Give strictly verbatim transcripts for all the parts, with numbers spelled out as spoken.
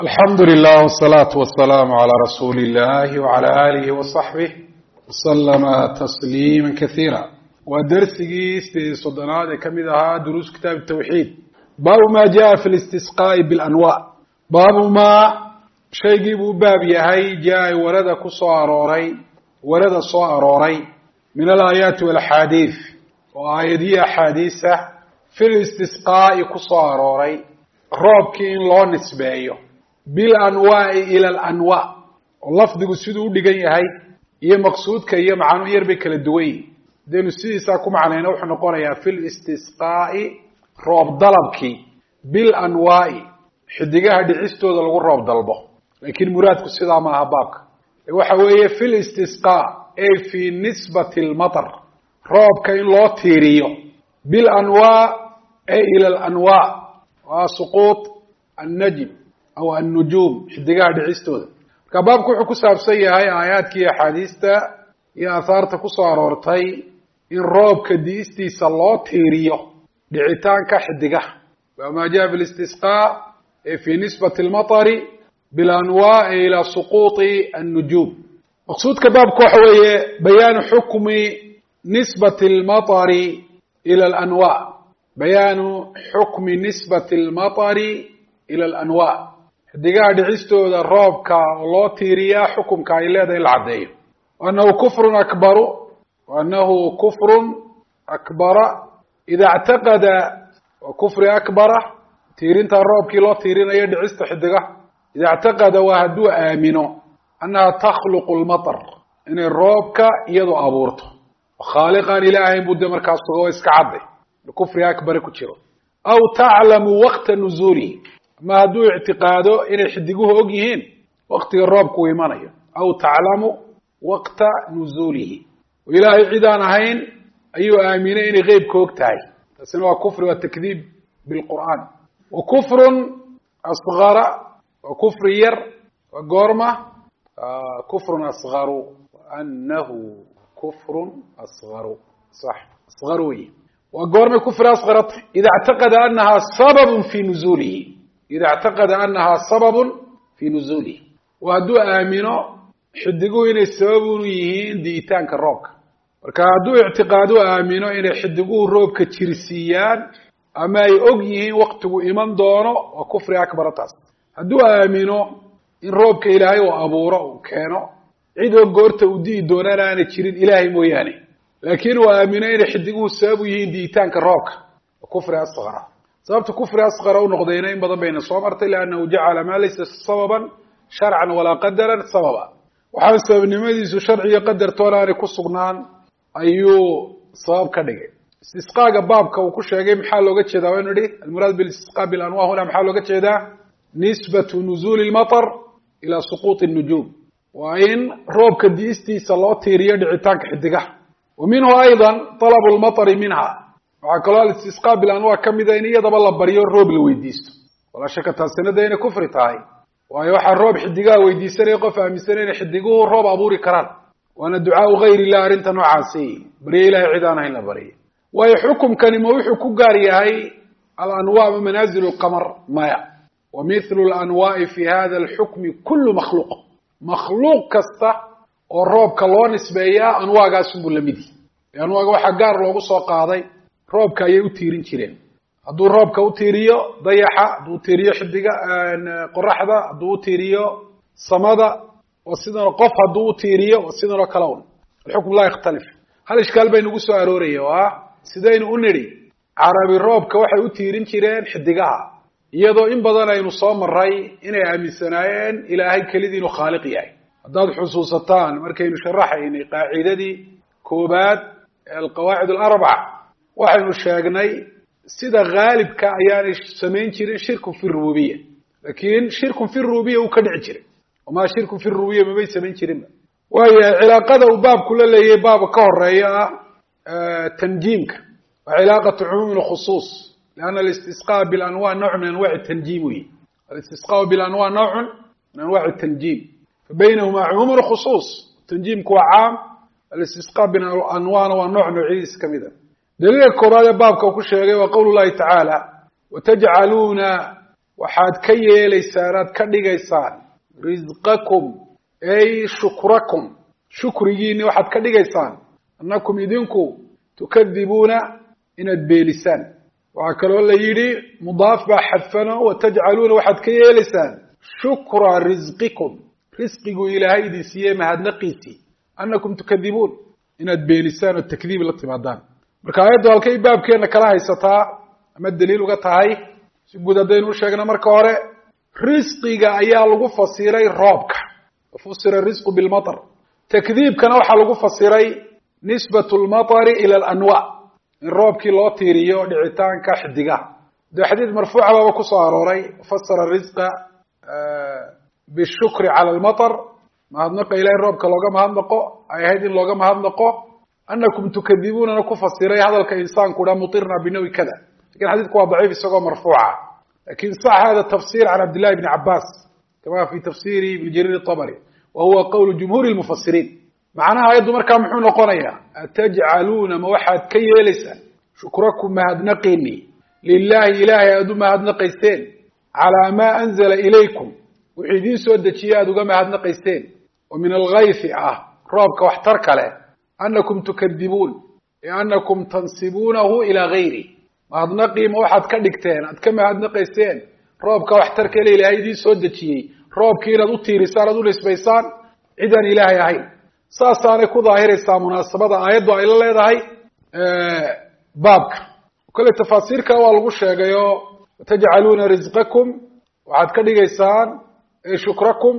الحمد لله والصلاة والسلام على رسول الله وعلى آله وصحبه وسلم تسليما كثيرا ودرسي صدناد كمدها دروس كتاب التوحيد باب ما جاء في الاستسقاء بالأنواع باب ما شيء باب يهي جاء ورد كصاروري ورد صاروري من الآيات والحديث وآيدية حديثة في الاستسقاء كصاروري roobkii in loo nisbeeyo bil anwaa'i ila al anwaa oo lafdigu siduu u dhigan yahay iyo maqsuudka iyo macno yar bay kala duwan yihiin deenu sidiisa ku macnayna wuxuu noqonayaa fil istisqaa'i roob dalabkii bil anwaa'i xidigaha dhicistooda lagu roob dalbo laakiin muraadku sidaa ma aha baabka waxa weeye fil istisqaa ay fi nisbati al matar roobka in loo tiiriyo bil anwaa ay ila al anwaa وسقوط النجم أو النجوم حدقها دعيستودا كبابك وحو كسابسي هاي آيات كي حديثة يا أثارت كسارورتي إن روب كديستي صلاة تيريو دعيتان كحدقها وما جاء بالاستسقاء في نسبة المطر بالأنواع إلى سقوط النجوم مقصود كبابك وحو بيان حكم نسبة المطر إلى الأنواع بيان حكم نسبة المطر إلى الأنواع حدقاء دعيستو ذا الرابك الله تيريا حكم كايلا ذا العدي وأنه كفر أكبر وأنه كفر أكبر إذا اعتقد وكفر أكبر تيرين الرابك الله تيرين يدعيست حدقاء إذا اعتقد وهدو آمنوا أنها تخلق المطر إن الرابك يدو أبورته وخالقا إلهي بد مركز تغويس كعبه الكفر أكبر كتير أو تعلم وقت نزوله ما دو اعتقاده إن يحدقوه أجيهين وقت الرب كويمانيا أو تعلم وقت نزوله وإلهي عدان هين أيها آمنين غيب كوكتاي تسنوا كفر والتكذيب بالقرآن وكفر أصغر وكفر ير وقرمة آه كفر أصغر وأنه كفر أصغر صح أصغروي وقرن كفر أصغرت إذا اعتقد أنها سبب في نزوله إذا اعتقد أنها سبب في نزوله وهدو آمنوا حدقوا إن السبب يهين ديتان كالروك وكهدو اعتقادوا آمنوا إن حدقوا الروب كتيرسيان أما يؤجيهين وقتوا إيمان دونه وكفر أكبر تاس هدو آمنوا إن روب كإلهي وأبوره وكانوا عيدوا قرت ودي دوننا أن تشيرين إلهي موياني لكن وآمنين حدقوا السبب يهين ديتان كالروك وكفر أصغر سببت كفر أصغر ونقضينين بضا بين الصومرت لأنه جعل ما ليس سببا شرعا ولا قدرا سببا وحال السبب نميزيس شرعي قدر تولاني كسقنان أيو صواب كدقي استسقاء بابك وكش يجي محال لو قتش دا وين دي المراد بالاستسقاء بالأنواع هنا محال لو قتش دا نسبة نزول المطر إلى سقوط النجوم وإن روب كديستي صلاة تيريا دعيتان كحدقه ومنه أيضا طلب المطر منها وعقلال الاستسقاء بالأنواع كمدينية دبل بريو الروب الويديستو ولا شك تاسنا دين كفر تاعي ويوحى الروب حدقاه ويديسان يقف أمسانين حدقوه الروب أبوري كران وأنا الدعاء غير الله أرنت نوعاسي بري إله عدانا هنا بري ويحكم كلمة ويحكم قارية هاي الأنواع منازل القمر مايا ومثل الأنواع في هذا الحكم كل مخلوق مخلوق كسته oo roobka loo nisbeeyaa anwaagaas uu lamidi anwaaga waxa gaar loogu soo qaaday roobka ayay u tiirin jireen hadduu roobka u tiiriyo dayaxa hadduu tiiriyo xidiga qoraxda hadduu tiiriyo samada oo sidoo qof hadduu u tiiriyo oo sidoo kale un الحكم لا يختلف hal ishkaal bay nagu soo aroorayay waa sidaynu u niri carabi roobka waxay u tiirin jireen xidigaha iyadoo in badan aynu soo maray inay aaminsanaayeen ilaahay kaliya inuu khaaliq yahay هذا الحصوصتان مركين شرحين قاعدتي كوبات القواعد الأربعة واحد الشاقني سيدا غالب كأيان سمين شيرين شرك في الربوبية لكن شرك في الربوبية وكدع شرك وما شرك في الربوبية ما بين سمين شيرين وهي علاقة وباب كل اللي هي باب كهر هي آه تنجيمك وعلاقة عموم الخصوص لأن الاستسقاء بالأنواع نوع من أنواع التنجيم الاستسقاء بالأنواع نوع من أنواع التنجيم بينهما عموم الخصوص تنجيم كوا عام الاستسقاء بين أنواع ونوع نوعيس كمذا دليل القرآن بابك وكل شيء وقول الله تعالى وتجعلون waxaad ka yeelaysaan aad ka dhigaysaan risqakum ay shukrakum shukrigiinni waxaad ka dhigaysaan annakum idinku tukadibuuna inaad beenisaan waxaa kaloo la yidhi mudaaf baa xadfano watajcaluuna waxaad ka yeelaysaan shukra risqikum risqigu ilaahay idin siiyey mahadnaqiisii annakum tukadibuun inaad beenisaan oo takdiib la timaadaan marka aayaddu halkay baabkeenna kala haysataa ama daliil uga tahay si guud haddaynu u sheegna marka hore risqiga ayaa lagu fasiray roobka wafusira risqu bilmatar takdiibkana waxaa lagu fasiray nisbatu lmatari ila alanwaa in roobkii loo tiiriyo dhicitaanka xidigaha dee xadiid marfuuca baaba kusoo arooray fasara risqa bishukri cala almatar mahadnaqa ilahay roobka looga mahadnaqo ay ahayd in looga mahadnaqo anakum tukadibuunana ku fasiray hadalka insaanku dha mutirna binawi kada lakin xadiidku waa daciif isagoo marfuuca lakin sax hada tafsir can cabdillahi bni cabas kama fi tafsiri ibni jariir itabari wa huwa qawlu jumhuuri lmufasiriin macnaha ayaddu markaa muxuu noqonayaa atajcaluuna ma waxaad ka yeelaysaan shukrakum mahadnaqiini lilahi ilahay aad u mahadnaqayseen calaa maa anzala ilaykum wuxuu idiin soo dejiye aada uga mahadnaqayseen oo min algayfi ah roobka waxtar kale annakum tukadibuun liannakum tansibuunahu ilaa gayri mahadnaqii ma waxaad ka dhigteen aad ka mahadnaqayseen roobka waxtar kale ilaahay idiin soo dejiyey roobkii inaad u tiirisaan aad u nisbaysaan cidaan ilaahay ahayn saasaanay ku daahiraysaa munaasabada aayaddu ay la leedahay baabka kale tafaasiir kale waa lagu sheegay oo watajcaluuna risqakum waxaad ka dhigaysaan shukrakum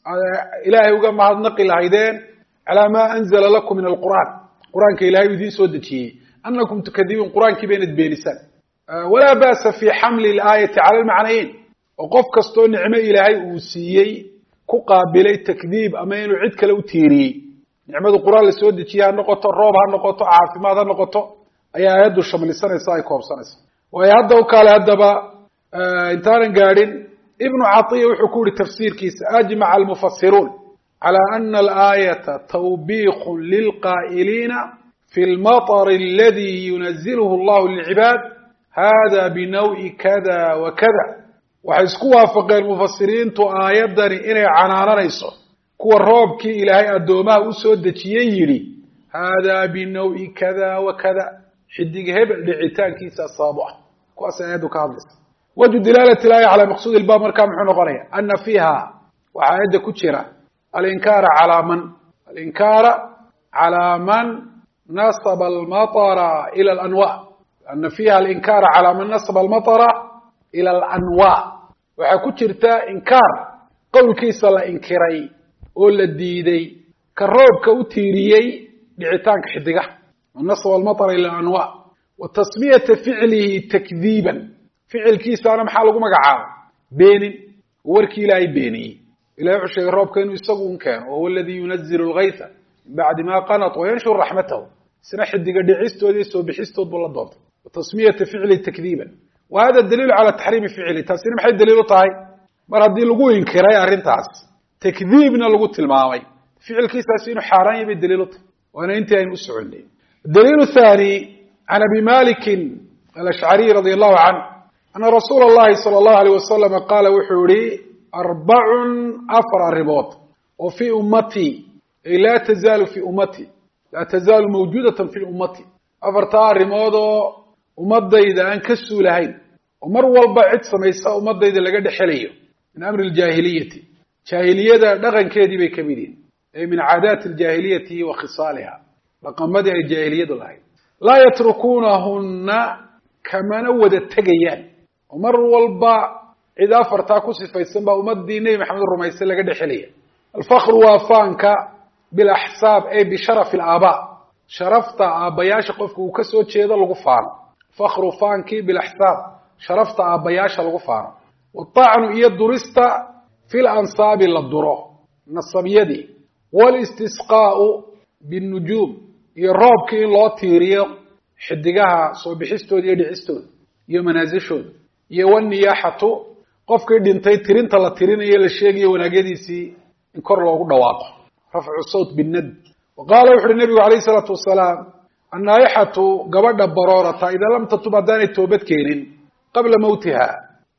ilaahay uga mahadnaqi lahaydeen calaa maa anzala lakum min alqur'aan qur-aanka ilahay u idiin soo dejiyey annakum tukadibuun qur-aankii ba inad beenisaan walaa ba'sa fi xamli alaayati cala almacnayeyn oo qof kastoo nicmo ilaahay uu siiyey ku qaabilay takdiib ama inuu cid kale u tiiriyey nicmadu qur-aan la soo dejiye ha noqoto roob ha noqoto caafimaad ha noqoto ayaa aayaddu shamlisanaysa ay koobsanaysa waayo hadda u kaale haddaba intaanan gaadhin ibnu catiya wuxuu ku yihi tafsiirkiisa ajmaca almufasiruun cala ana alaayata tawbiiqun lilqaa'iliina fi lmaطr aladi yunazilhu allahu lilcibaad hada binaw'i kada wa kada waxay isku waafaqeen mufasiriintu aayaddani inay canaananayso kuwa roobkii ilaahay addoomaha u soo dejiyey yidhi haadaa binaw'i kada wa kada xidig hebel dhicitaankiisa sabab ah kuwaas aayaddu ka hadlaysa wajhu dilaalati ilaaya calaa maqsuud ilbaab markaa muxuu noqonaya ana fiiha waxaa aayadda ku jira alinkaara calaa man alinkaara calaa man nasaba almatara ila alanwa ana fiiha alinkaara calaa man nasaba almatara ila alanwa waxaa ku jirta inkaar qowlkiisa la inkiray oo la diiday ka roobka u tiiriyey dhicitaanka xidigaha nasaba almatara ila alanwa wa tasmiyata ficlihi takdiiban ficilkiisaana maxaa lagu magacaaba beenin warkii ilaahay beeniyey ilahay wuxuu sheegay roobka inuu isagu un keeno wahuwa aladii yunazilu algaytha min bacdi ma qanat wayanshur raxmatahu isna xidiga dhicistoodii soo bixistood buu la doontay wa tasmiyata ficlihi takdiiban wa hada daliilu cala taxriimi ficli taasina maxay daliil u tahay mar haddii lagu inkiray arrintaas takdiibna lagu tilmaamay ficilkiisaasi inuu xaaraan yahay bay daliil u tahay waana intii aynu u soconay daliilu thani can abi malikin alashcariy radi allahu canh ana rasuula allahi sala allahu alayh wasalam qaala wuxuu yihi arbacun afar arrimood oo fii ummatii ay laa tazaalu fii ummatii laa tazaalu mawjuudatan fi ummati afartaa arrimood oo ummadayda aan ka suulahayn oo mar walba cid samaysa ummadayda laga dhexelayo min amri aljaahiliyati jaahiliyada dhaqankeedii bay kamid yihin ay min caadaati aljaahiliyati wa khisaaliha dhaqamadii ay jaahiliyadu lahayd laa yatrukuunahunna kamana wada tegayaan oo mar walba cid afartaa ku sifaysan baa ummadii nebi maxamed rumaysay laga dhexelaya alfakru waa faanka bilaxsaab ay bisharafi alaabaa sharafta aabbayaasha qofka uu kasoo jeedo lagu faano fakru faankii bilaxsaab sharafta aabbayaasha lagu faano watacnu iyo durista fi lansaabi la duro nasabyadii walistisqaau binnujuum iyo roobkii in loo tiiriyo xidigaha soo bixistooda iyo dhicistooda iyo manaasishooda iyo waniyaaxatu qofkii dhintay tirinta la tirinayo la sheegayo wanaagyadiisii in kor loogu dhawaaqo rafcu sawt binnad wa qaala wuxu uhi nabigu calayhi isalaatu wasalaam annaaixatu gabadha baroorata idaa lam tatub haddaanay toobad keenin qabla mawtiha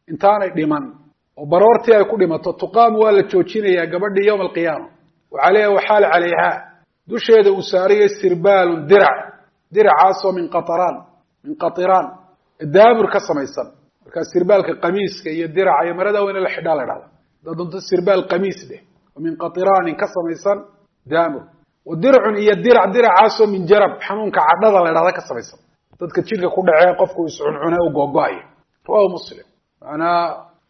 intaanay dhiman oo baroortii ay ku dhimato tuqaamu waa la joojinayaa gabadhii yowma alqiyaama wa calayha waxaal calayhaa dusheeda uu saaraya sirbaalun dirac diracaasoo min qataraan min qatiraan daamur ka samaysan markaa sirbaalka qamiiska iyo diraca iyo marada weyne la xidhaa la dhahda haddaad doonto sirbaal qamiis dheh oo min qatiraanin ka samaysan daamur wa dircun iyo dirac diracaasoo min jarab xanuunka cadhada la dhahda ka samaysan dadka jidhka ku dhacee qofku iscuncune u googo-ayo rawahu muslim maanaa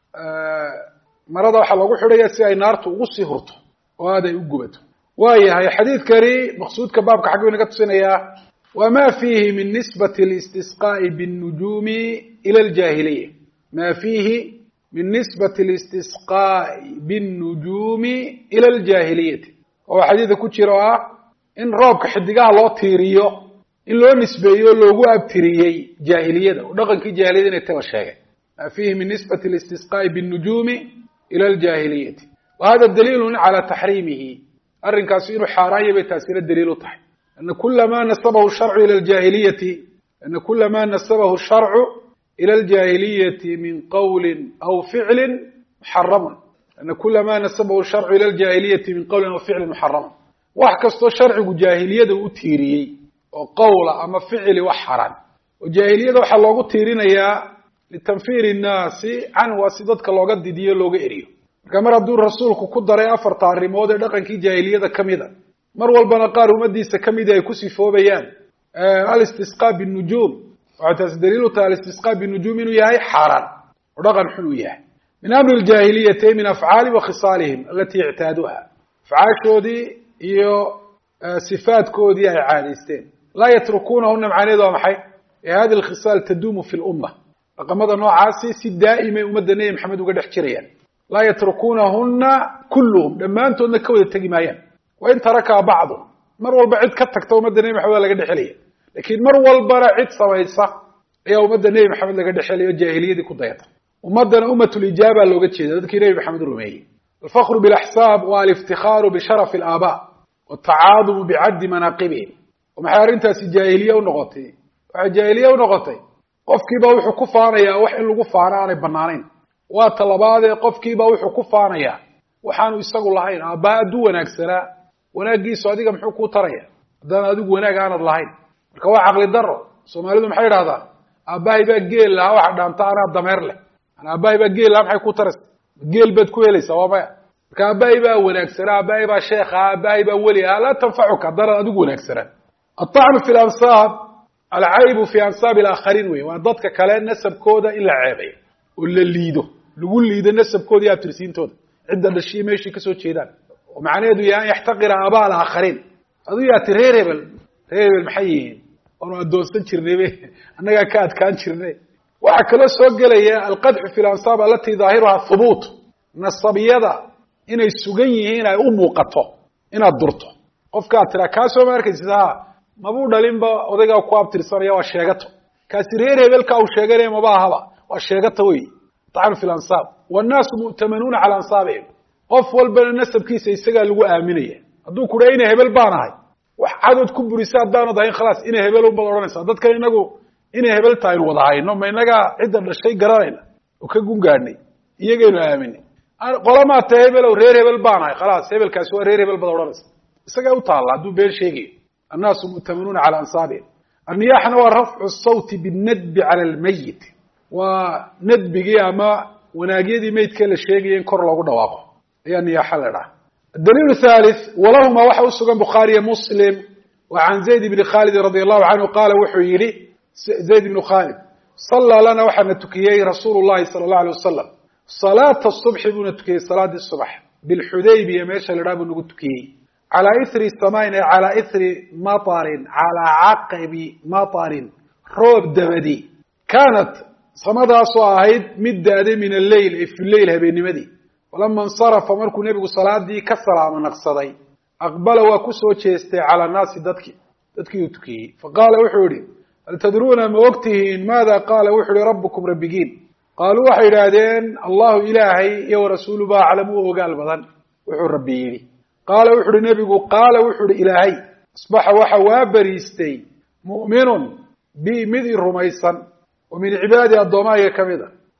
marada waxaa loogu xidhaya si ay naartu ugu sii hurto oo aad ay u gubato waayahay xadiidkani maqsuudka baabka xagguu inaga tusinayaa wama fiihi min nisbati listisqaa'i biاnnujuumi ila aljaahiliya ma fiihi min nisbati listisqaa'i biاnnujuumi ila aljaahiliyati oo xadiidka ku jira oo ah in roobka xidigaha loo tiiriyo in loo nisbeeyo loogu abtiriyey jaahiliyada oo dhaqankii jaahiliyada inay taba sheegay ma fiihi min nisbati listisqaa'i biاnnujuumi ila aljaahiliyati wa hada daliilun cala taxriimihi arrinkaasi inuu xaaraan yahay bay taasina daliil u tahay ana kula ma nasabahu sharcu ila aljaahiliyati ana kula ma nasabahu sharcu ila aljaahiliyati min qawlin aw ficlin muxaramun ana kula ma nasabahu sharcu ila aljaahiliyati min qawlin aw ficlin muxaramun wax kastoo sharcigu jaahiliyada u tiiriyey oo qowla ama ficli wax xaraan oo jaahiliyada waxaa loogu tiirinayaa litanfiiri nnaasi canhu si dadka looga didiyo looga eriyo marka mar hadduu rasuulku ku daray afarta arrimood ee dhaqankii jaahiliyada ka mida mar walbana qaar ummadiisa ka mida ay ku sifoobayaan alistisqaa binujuum waxay taasi daliil u tahay alistisqaa binujuum inuu yahay xaaraan oo dhaqan xun uu yahay min amri ljaahiliyati min afcaali wa khisaalihim alatii ictaaduha afcaashoodii iyo sifaadkoodii ay caadaysteen laa yatrukunahuna macnaheedu waa maxay hadi alkhisaal taduumu fi lumma dhaqamada noocaasi si daa'imay ummadda nebi maxamed uga dhex jirayaan laa yatrukunahuna kulluhum dhammaantoodna ka wada tegi maayaan wain tarakaa bacdu mar walba cid ka tagta ummadda nebi maxamed laga dhexelaya lakiin mar walbana cid samaysa ayaa ummadda nebi maxamed laga dhexelayo jaahiliyadii ku dayata ummaddana ummatulijaaba looga jeeda dadkii nebi maxamed rumeeyey alfakru bilaxsaab wa aliftikaaru bisharafi alaabaa watacaadumu bicaddi manaaqibihim oo maxay arrintaasi jaahiliye u noqotay waxay jaahiliye u noqotay qofkiiba wuxuu ku faanayaa wax in lagu faano aanay banaanayn waa talabaadee qofkiiba wuxuu ku faanayaa waxaanu isagu lahayn aabbaha hadduu wanaagsanaa wanaaggiisu adiga muxuu kuu taraya haddaan adigu wanaag aanad lahayn marka waa caqli daro soomaalidu maxay idhahdaan aabbahay baa geel lahaa waxa dhaanta anaa dameer leh ana aabbahay baa geel lahaa maxay ku taraysa geel baad ku helaysaa waa maya marka aabbahay baa wanaagsanaa aabbahay baa sheekha aabbahay baa weli ah laa tanfacuka haddanaad adigu wanaagsanaan altacnu fi lansaab alcaybu fi ansaabi alaakhariin wey waa dadka kale nasabkooda in la ceebayo oo la liido lagu liido nasabkooda iyo abtirsiintooda cidda dhashiyo meeshii kasoo jeedaan oo macnaheedu yahay an yaxtaqira aabaa alaakhariin aduu yaati reer hebel reer hebel maxay yihiin waanu addoonsan jirnaybe annagaa ka adkaan jirnay waxaa kaloo soo gelaya alqadxu fi lansaab alatii daahiruha hubuut nasabiyada inay sugan yihiin ay u muuqato inaad durto qofkaad tiraa kaasoo ma arkaysid ha mabuu dhalinba odaygaa ku abtirsanaya waa sheegato kaasi reer hebelka uu sheeganaya maba ahaba waa sheegata wey tacnu fi lansaab wannaasu mu'tamanuuna cala ansaabihim qof walbana nasabkiisa isagaa lagu aaminaya hadduu ku dhaha ina hebel baan ahay wax cadood ku burisa haddaanad ahayn khalaas ina hebel unbaad odhanaysaa dadkan inagu inay hebel tahay aynu wada hayno ma inagaa cidda dhashay garanayna oo ka gungaadhnay iyagaynu aaminay qolamaa ta hebelow reer hebel baan ahay khalaas hebelkaasi waa reer hebel baad odhanaysaa isagaa u taalla hadduu been sheegayo annaasu mu'tamanuuna cala ansaabihim anniyaaxna waa rafcu sawti binnadbi cala almayit waa nadbigii ama wanaagyadii meydkee la sheegaya in kor loogu dhawaaqo ayaa niyaaxa la dhaha adaliil thalith walahuma waxa u sugan bukhaariyo muslim wa can zayd ibni khaalidin radi allahu canhu qaala wuxuu yidhi zayd ibnu khaalid sallaa lana waxaana tukiyey rasuulu llahi sala allahu alay wasalam salaata subxi buuna tukiyey salaadii subax bilxudaybiya meesha la dhaha buu nagu tukiyey calaa ithri samayn ee calaa ithri matarin calaa caqibi matarin roob dabadi kaanat samadaasoo ahayd mid daaday min alleyl ay fi leyl habeennimadii falama insarafa markuu nebigu salaadii ka salaamo naqsaday aqbala waa ku soo jeestay cala annaasi dadki dadkii uu tukiyey faqaala wuxuu yihi hal tadruuna ma ogtihiin maada qaala wuxuu yihi rabbukum rabbigiin qaaluu waxay yidhaahdeen allahu ilaahay iyo warasuulu ba aclamu u ogaal badan wuxuu rabbi yidhi qaala wuxu uhi nebigu qaala wuxuu uhi ilaahay asbaxa waxa waa beriistay mu'minun bi mid i rumaysan oo min cibaadi addoommahayga ka mid a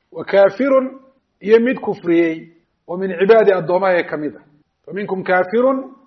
وكافر يمد كفريي ومن عبادي الضماء كمدة فمنكم كافر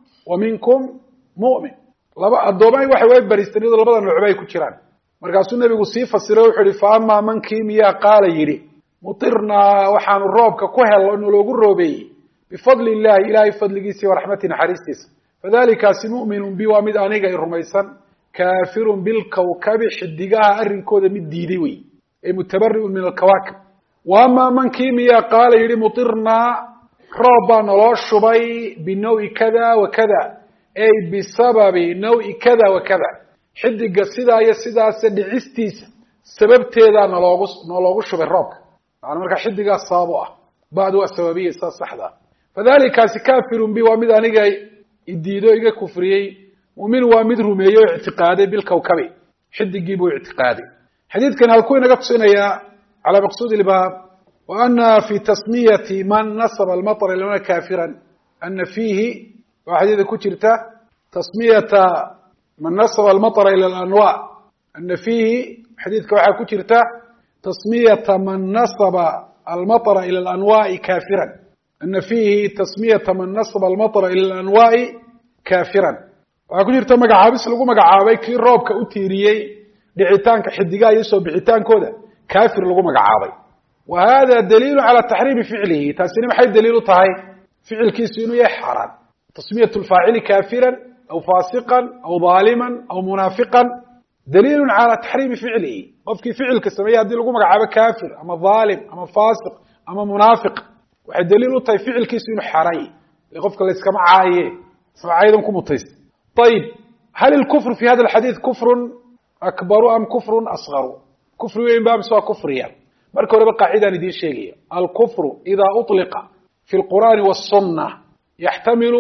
ومنكم مؤمن لبا الضماء waxay way bariistanida labada nooc ku jiraan markaasuu nabigu sii fasiray wuxuu yiri faama man kiimiya qaala yiri mutirna waxaanu roobka ku helno loogu roobay bifadli illaahi ilaahi fadligiisa wa rahmatihi haristiisa fadalika mu'minun bi wa mid aniga rumaysan kaafirun bil kawkab xidigaha arrinkooda mid diiday way ay mutabarri'un min al kawakib wa ma man kiimiya qaala yiri mutirna rooba naloo shubay binawi kada wa kada ay bisababi nawi kada wa kada xidiga sidaa iyo sidaas dhicistiisa sababteeda naloogu naloogu shubay roobka aan marka xidiga saabo ah baad waa sababiye saxda fadalika kafirun bi wa mid aniga idiido iga kufriyay mu'min waa mid rumeeyo i'tiqaaday bil kawkabi xidigii buu i'tiqaaday hadithkan halku inaga tusinaya ala maqsuud al-bab wa anna fi tasmiyati man nasaba al-matar ila kafiran anna fihi wa hadith ku jirta tasmiyata man nasaba al-matar ila al-anwa anna fihi hadithka waxa ku jirta tasmiyata man nasaba al-matar ila al-anwa kafiran anna fihi tasmiyata man nasaba al-matar ila al-anwa kafiran waxa ku jirta magacaabis lagu magacaabay kii roobka u tiiriyay dhicitaanka xidigaa iyo soo bixitaankooda kaafir lagu magacaabay wa hada daliil ala tahrim fi'lihi taasina maxay daliil u tahay ficilkiisu inuu yahay xaraan tasmiyatu al-fa'il kafiran aw fasiqan aw zaliman aw munafiqan daliil ala tahrim fi'lihi qofki ficilka sameeyay hadii lagu magacaabo kaafir ama zalim ama fasiq ama munafiq waxa daliil u tahay ficilkiisu inuu xaraay qofka la iska macaaye سمعيدهم كمطيس طيب هل الكفر في هذا الحديث كفر أكبر أم كفر أصغر كفر وين باب سواء كفريا مركو ربا قاعدة ندير شيء الكفر إذا أطلق في القرآن والسنة يحتمل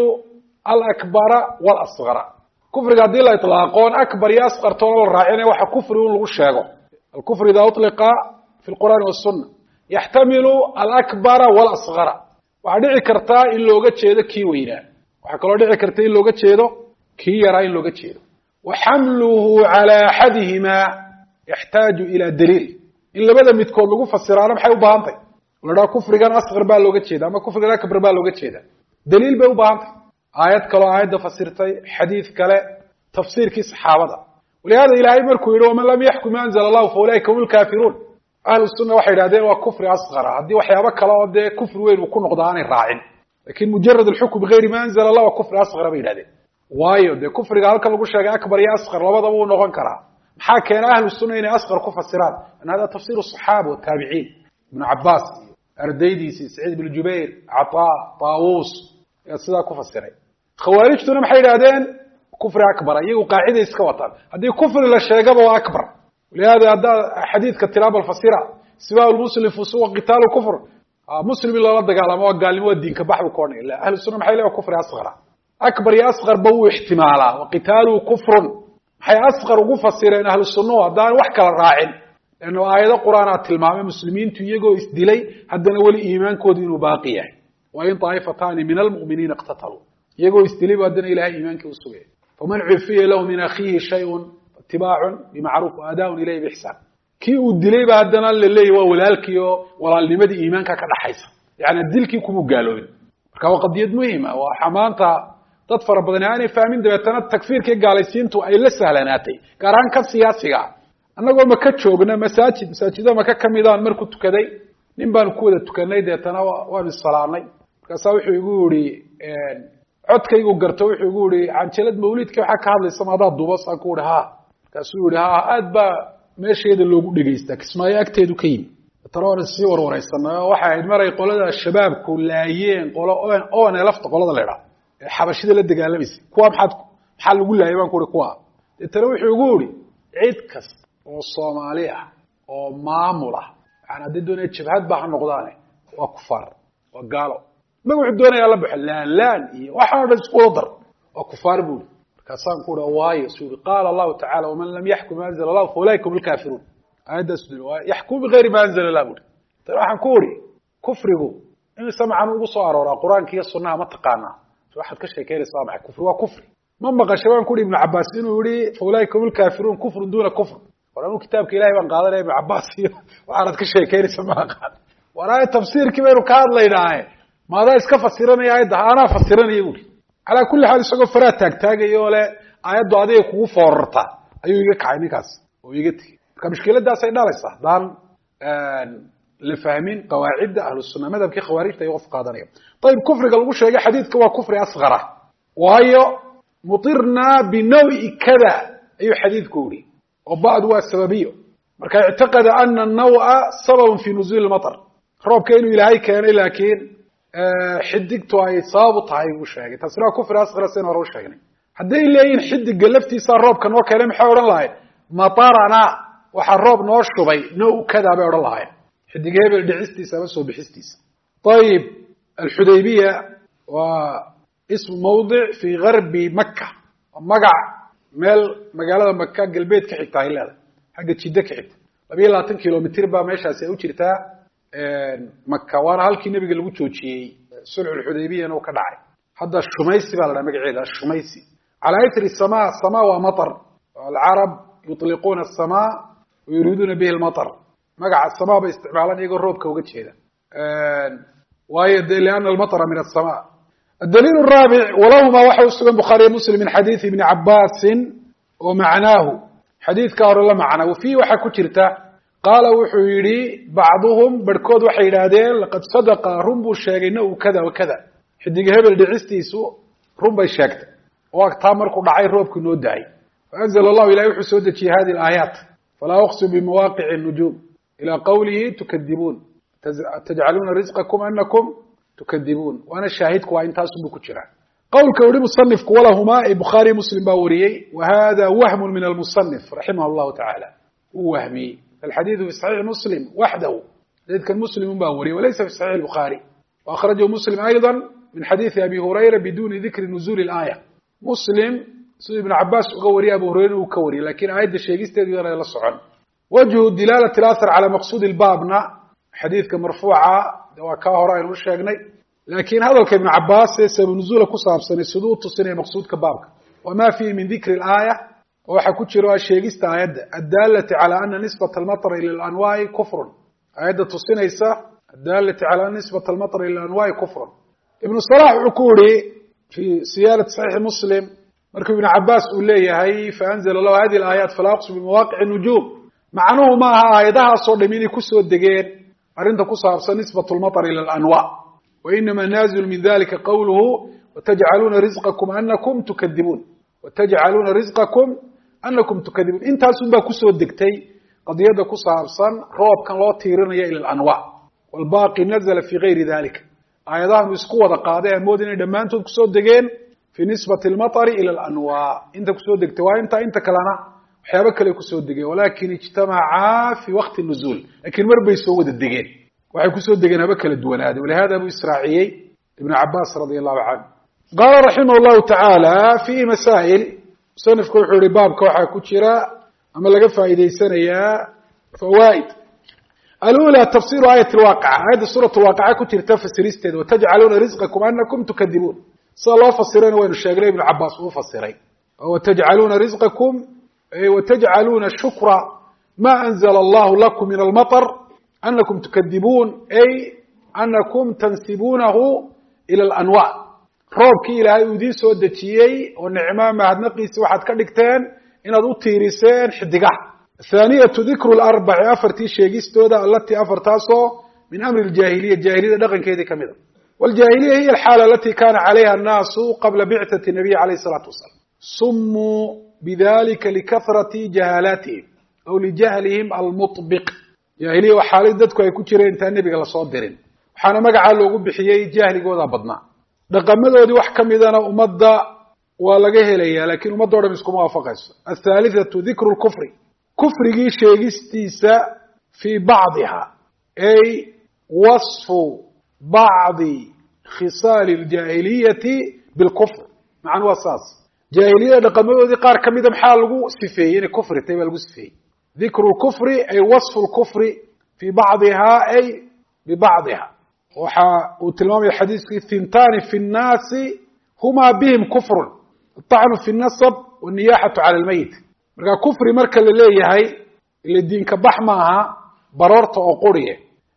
الأكبر والأصغر كفر قد لا يطلقون أكبر يا أصغر طول الرائعين وحا كفر والغشاق الكفر إذا أطلق في القرآن والسنة يحتمل الأكبر والأصغر وعدعي كرتا إن لوغة شيء كي وينا waxa kala dhici karta in looga jeedo kii yaraa in looga jeedo wa hamluhu ala ahadihima yahtaju ila dalil in labada midkood lagu fasiraano maxay u baahantay wala kufrigan asghar baa looga jeeda ama kufrigan akbar baa looga jeeda dalil bay u baahantay aayad kale aayada fasirtay xadiis kale tafsiirkii saxaabada walaada ilaahay markuu yiri man lam yahkum anzal allah fa ulaika hum kafirun ahlu sunnah waxay yiraahdeen waa kufri asghar hadii waxyaabo kale oo de kufri weyn uu ku noqdaanay raacin لكن مجرد الحكم بغير ما أنزل الله وكفر أصغر بين هذه وايو ده كفر قال كم لقول شيء أكبر يا أصغر لبض أبو نغن كرا حكى أهل السنة إن أصغر كفر السراد أن هذا تفسير الصحابة والتابعين ابن عباس أرديدي سعيد بن جبير عطاء طاووس يصير كفر السراد خوارج تنا محيل هذين كفر أكبر يجوا قاعدة يسكوتان هذه كفر إلا الشيء قبل أكبر ولهذا هذا حديث كالتراب الفصيرة سواء المسلم فسوق قتال وكفر مسلم الله رد قال ما قال لي ودين كبحر كون الا اهل السنه محي له كفر اصغر اكبر يا اصغر بو احتمالا وقتاله كفر حي اصغر وفسرين اهل السنه هذان wax kala raacin inuu aayado quraanad tilmaamay muslimiintu iyagoo isdilay hadana wali iimaankoodu inuu baaqi yahay wa in taifatan min almu'minin iqtatalu iyagoo isdilay hadana ilaahay iimaanka u sugay faman ufiya lahu min akhihi shay'un ittiba'un bima'ruf wa ada'un ilayhi bihsan kii uu dilay ba hadana la leeyahay waa walaalkiyo walaalnimadii iimaanka ka dhaxaysa yaani dilkii kuma gaaloobin marka waa qadiyad muhiim ah waa xamaanta dad fara badan aanay fahmin dabeetana takfiirka gaalaysiintu ay la sahlanaatay gaar ahaan ka siyaasiga annagoo ma ka joogna masaajid masaajida ma ka kamidaan markuu tukaday nin baan ku wada tukanay dabeetana waan salaanay markaas wuxuu igu yiri een codkaygu garto wuxuu igu yiri canjalad mawlidka waxa ka hadlaysa maada duubas aan ku dhahaa markaas uu yiri ha aad ba meesheeda loogu dhageystaa kismaayo agteedu ka yimi taroon si warwareysanayo waxa ay maray qolada shabaabku laayeen qolo oo aan lafta qolada leeyahay xabashida la dagaalamaysa kuwa maxad xal lagu laayay baan ku ri kuwa tana wuxuu ugu yiri cid kasta oo Soomaali ah oo maamul ah ana daduna jabhad baa noqdaane waa kufar waa gaalo ma wuxuu doonayaa la baxo laan laan iyo waxa dhan isku dar waa kufar buu كاسان كورا واي سوري قال الله تعالى ومن لم يحكم ما أنزل الله فأولئك هم الكافرون هذا سدل يحكم بغير ما أنزل الله ترى عن كوري كفره إن سمع عنه بصار ورا قرآن كي الصناعة ما تقانا واحد كشف كيري سامع كفر وكفر ما بقى شباب كوري ابن عباس إنه يقولي فأولئك هم الكافرون كفر دون كفر ورانو كتاب كي إلهي من قال ابن عباس وعرض كشف كيري سامع قال waraay tafsiirkii baynu ka hadlaynaaye maadaa iska fasiranaya aayadda anaa fasiranaya buuri calaa kulli xaal isagoo faraa taagtaagaya oo le aayaddu adiga kugu foorarta ayuu iga kacay ninkaas oo iga tegey marka mushkiladaasay dhalaysaa haddaan la fahmin qawaacidda ahlusunna madhabkii khawaarijta iyo qof qaadanaya ayib kufriga lagu sheegay xadiidka waa kufri asqara waayo mutirnaa binawi kada ayuu xadiidku yidhi oo ba'du waa sababiyo marka ictiqada ana nawa sababun fi nuzuuli matar roobka inuu ilaahay keenay laakiin xidigtu ay sabab u tahay buu sheegay taasina waa kufri asqara seen hore u sheegnay hadday leeyihin xidiga laftiisa roobka noo keenay maxay odhan lahayn matarana waxaa roob noo shubay naw kada bay odhan lahayn xidig hebel dhicistiisa ama soo bixistiisa ayib alxudaybiya waa ismu mawdic fi garbi maka magac meel magaalada maka galbeed ka xigta ay leedahay xagga jiddo ka xigta labiyo labaatan kilomitr baa meeshaasi ay u jirtaa maka waana halkii nebiga lagu joojiyey sulxulxudaybiyana uu ka dhacay hadda shumaysi baa la dhaha magaceeda shumaysi calaa ithri sama sama waa matar alcarab yutliquuna asama wayuriiduuna bihi lmatar magaca sama bay isticmaalaan iyagoo roobka uga jeeda waayo de liana almatara min asama الدليل الرابع ولهما وحي السلام بخاري مسلم من حديث ابن عباس ومعناه حديث كار الله معنا وفيه وحا كترته قال وحيري بعضهم بركود وحي لادين لقد صدق رنبو الشاقين وكذا وكذا حديق هبل دعستيسو رنبو الشاقت وقت تامركو دعي روبكو نو دعي فأنزل الله إلى يوحي سودة هذه الآيات فلا أقسم بمواقع النجوم إلى قوله تكذبون تجعلون رزقكم أنكم تكذبون وانا شاهدك وان تاسو كجرا قول كوري مصنف ولهما بخاري مسلم باوريي وهذا وهم من المصنف رحمه الله تعالى وهمي الحديث في صحيح مسلم وحده ذلك المسلم باوري وليس في صحيح البخاري واخرجه مسلم ايضا من حديث ابي هريره بدون ذكر نزول الايه مسلم سيد ابن عباس وغوري ابو هريره وكوري لكن ايده شيغيستيدي لا لا سكون وجه دلاله الاثر على مقصود البابنا حديث مرفوعه waa ka hore aynu sheegnay laakiin hadalka ibn Abbas ee sabab nuzuul ku saabsan sidoo tusinay maqsuudka baabka wama fi min dhikri al-aaya waxa ku jiro sheegista aayada adallati ala anna nisbata al-matar ila al-anwa'i kufr aayada tusinaysa adallati ala nisbata al-matar ila al-anwa'i kufr ibn Salah ukuri fi siyarat sahih muslim markuu ibn Abbas uu leeyahay fa anzala Allah hadhihi al-ayat fala aqsam bi mawaqi' an-nujum macnuhu ma aha aayadaha soo dhameeyay ku soo degeen أرنت كصار نسبة المطر إلى الأنواع وإنما نازل من ذلك قوله وتجعلون رزقكم أنكم تكذبون وتجعلون رزقكم أنكم تكذبون انت سنبا كسو الدكتي قضية كصار صن روب كان لا تيرنا إلى الأنواع والباقي نزل في غير ذلك أيضا مسكوة قاضية مودين دمان كسو الدقين في نسبة المطر إلى الأنواع انت كسو الدكتي وانت انت كلانا waxyaabo kale ku soo degay walakin ijtamaca fi waqti nuzul lakin marbay soo wada degeen waxay ku soo degeen haba kala duwanaade walaha abu israa'iyay ibn abbas radiyallahu anhu qala rahimahullahu ta'ala fi masail sanafku wuxuu baabka waxa ku jira ama laga faa'iideysanaya fawaid alula tafsir ayat alwaqi'a ayat surah alwaqi'a ku jirta fasiristeed wa taj'aluna rizqakum annakum tukadibun sallallahu fasirana wa sheegnay ibn abbas uu fasiray wa taj'aluna rizqakum وتجعلون الشكر ما أنزل الله لكم من المطر أنكم تكذبون أي أنكم تنسبونه إلى الأنواع روبك إلى يدين سودتيي والنعمة ما هاد نقيس واحد كدكتين إن ذو تيرسين حدقة الثانية ذكر الأربع أفرتي شيغيستودا التي أفرتاسو من أمر الجاهلية الجاهلية دغن كيدي كميدا والجاهلية هي الحالة التي كان عليها الناس قبل بعثة النبي عليه الصلاة والسلام سموا بذلك لكثرة جهالاتهم أو لجهلهم المطبق جاهلية وحالي دادكو أي كتيرين انتا النبي قال صادرين وحانا مقعا لوغو بحيي جاهلي قوضا بدنا دقمدو دي وحكم إذانا أمدا ولغيه ليا لكن أمدا ورا مسكو موافقس الثالثة ذكر الكفر كفر جي شيغستيسا في بعضها أي وصف بعض خصال الجاهلية بالكفر مع الوصاص جاهلية دقمدودي قار كميدا محال لغو سفيه يعني كفر تيبا لغو سفيه ذكر الكفر أي وصف الكفر في بعضها أي ببعضها وحا وتلمام الحديث الثنتان في الناس هما بهم كفر الطعن في النصب والنياحة على الميت مركا كفر مركا اللي هي اللي الدين كبح معها برورة أو قرية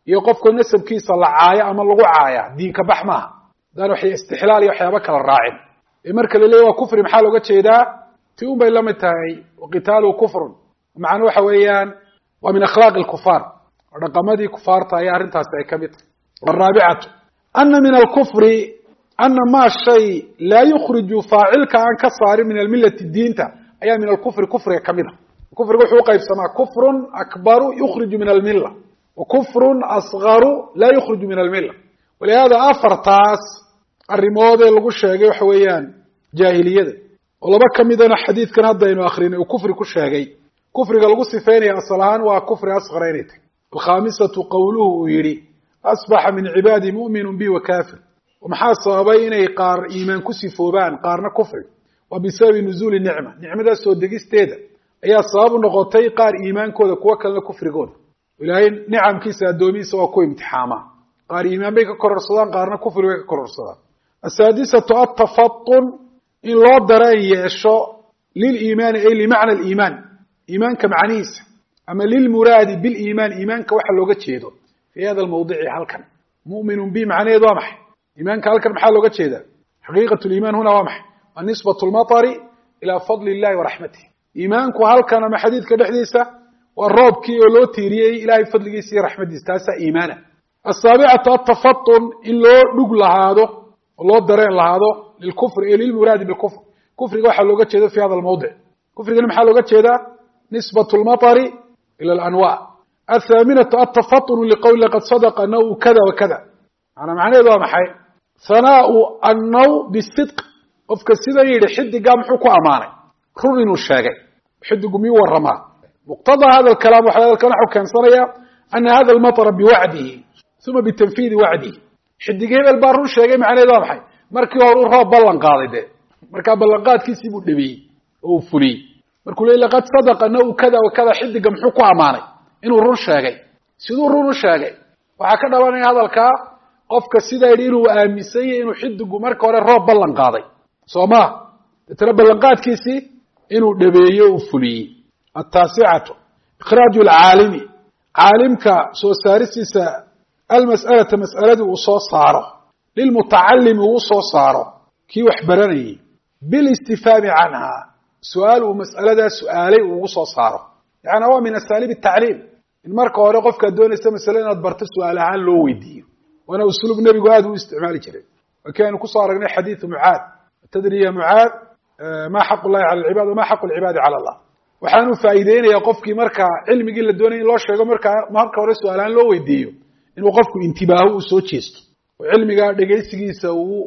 iyo qofka nasabkiisa la caayo ama lagu caaya diinka bax maaha daan wax istixlaal iyo waxyaabo kala raacin ee marka la leeyahay waa kufri maxaa looga jeedaa ti un bay la mid tahay qitaalu kufrun macna waxa weeyaan waa min akhlaaq al-kufar dhaqamadii kufaarta ayaa arintaas ay kamid tahay waraabicatu anna min al-kufri anna ma shay la yukhriju fa'ilka an kasari min al-millati diinta ayaa min al-kufri kufriga kamid ah kufrigu wuxuu qaybsamaa kufrun akbaru yukhriju min al-milla wa kufrun asgharu la yukhriju min al-milla walihada afartaas arimoode lagu sheegay waxa weeyaan jaahiliyada oo laba kamidana xadiidkan hadda aynu akhrinay oo kufri ku sheegay kufriga lagu sifeynaya asalahan waa kufri asqaraynayta alkhamisatu qawluhu yiri asbaha min ibadi mu'minun bi wa kafir ومحا sababay inay qaar iimaan ku sifoobaan qaarna kufri wa bisabi nuzul ni'ma ni'mada soo degisteeda ayaa sabab noqotay qaar iimaankooda kuwa kale kufrigooda ilaahay ni'amkiisa adoomiisa waa ku imtixaama qaar iimaan bay ka kororsadaan qaarna kufri bay ka kororsadaan asadisatu at-tafattun in loo daray yeesho lil iimaan ay li macna al iimaan iimaanka macnihiisa ama lil murad bil iimaan iimaanka waxa looga jeedo fi hada al mawdu'i halkan mu'minun bi macnaheedu waa maxay iimaanka halkan maxaa looga jeedaa xaqiiqatu iimaan huna waa maxay nisbatu al-matari ila fadli illahi wa rahmatihi iimaanku halkan ama xadiidka dhexdiisa waa roobkii oo loo tiiriyay ilaahay fadligiisa iyo raxmadiisa taasa iimaana as-sabi'atu at-tafattun in loo dhug lahaado oo loo dareen lahaado lil kufr ee lil murad bil kufr kufriga waxa looga jeedo fi hada al-mawdi' kufriga maxaa looga jeedaa nisbatu al-matari ila al-anwa' ath-thaminatu at-tafattun li qawli qad sadaqa naw kada wa kada ana macnaheedu waa maxay ثناء النو بالصدق qofka sida yiri xidiga muxuu ku amaanay run inuu sheegay xidigu mi warama muqtada hada الكلام waxa halkan waxa keensanaya ana hada المطر بوعده ثم بتنفيذ وعده xidigay bal baa run sheegay macnaheedu waa maxay markii hore uu roob ballan qaaday de marka ballan qaadkiisii buu dhibiyay oo fuliyay markuu leeyahay qad sadaqa naw kada wa kada xidiga muxuu ku amaanay inuu run sheegay sidoo run u sheegay waxa ka dhalanaya hadalka qofka sida inuu aaminsan yahay inuu xidigu marka hore roob ballan qaaday sooma tira ballan qaadkiisi inuu dhabeeyo oo fuliyay at-tasi'atu ikhraju al-alimi alimka soo saarisiisa al-mas'alata mas'aladu uu soo saaro lil muta'allim uu soo saaro ki wax baranayay bil istifhami anha su'aal uu mas'alada su'aalay uu soo saaro yaani waa min asalib at-ta'lim in marka hore qofka doonaysa mas'alada inaad barto su'aalahan loo weydiiyo وانا اسلوب النبي قاعد واستعمال جري وكان كسر لنا حديث معاذ تدري يا معاذ ما حق الله على العباد وما حق العباد على الله وحانو فايدين يا قفكي marka cilmigi la doonay loo sheego marka marka hore su'aalan loo weydiiyo inuu qofku intibaahu u soo jeesto oo cilmiga dhageysigiisa uu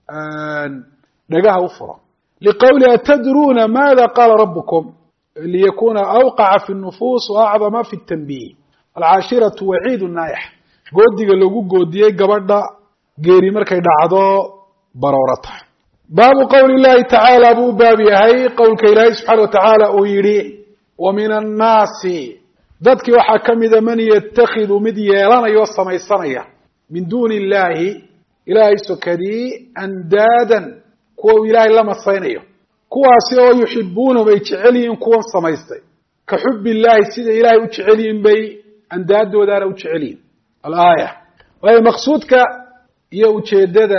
aan dhagaha u furo liqawli atadruna madha qala rabbukum liyakuna awqa'a fi an-nufus wa a'zama fi at-tanbih al-'ashiratu wa'id an-naih goodiga lagu goodiyay gabadha geeri markay dhacdo baroorata baabu qawli illahi ta'ala bu baab yahay qawlka ilaahi subhanahu wa ta'ala oo yiri wa minan naasi dadkii waxa kamida man yattakhidhu mid yeelanayo samaysanaya min duuni illahi ilaahi sukadi andaadan kuwa ilaahi lama saynayo kuwaasi oo yuhibbuuna bay jeceliin kuwan samaystay ka hubbi illahi sida ilaahi u jeceliin bay andaadoodana u jeceliin الآية وهي مقصودك يوجد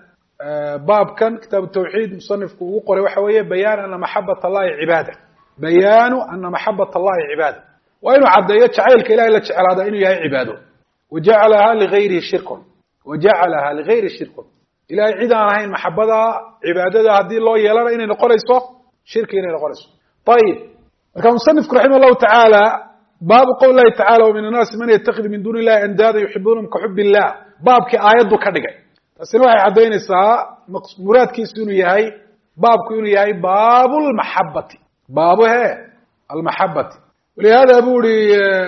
باب كان كتاب التوحيد مصنف وقرأ وحوية بيان أن محبة الله عبادة بيان أن محبة الله عبادة وإنه عبد يتشعيل كإله إلا تشعل هذا إنه يهي عباده وجعلها لغيره شرك وجعلها لغيره شرك إلهي عيدا عن هاي محبة عبادة هذه الله يلانا إنه نقول إسوه شرك إنه نقول إسوه طيب كان مصنف رحمه الله تعالى باب قول الله تعالى ومن الناس من يتخذ من دون الله اندادا يحبونهم كحب الله بابك ايادو كدغاي تاسنا waxay cadeynaysaa muraadkiisu inuu yahay baabku inuu yahay baabul mahabbati baabu he al mahabbati ولهذا ابوري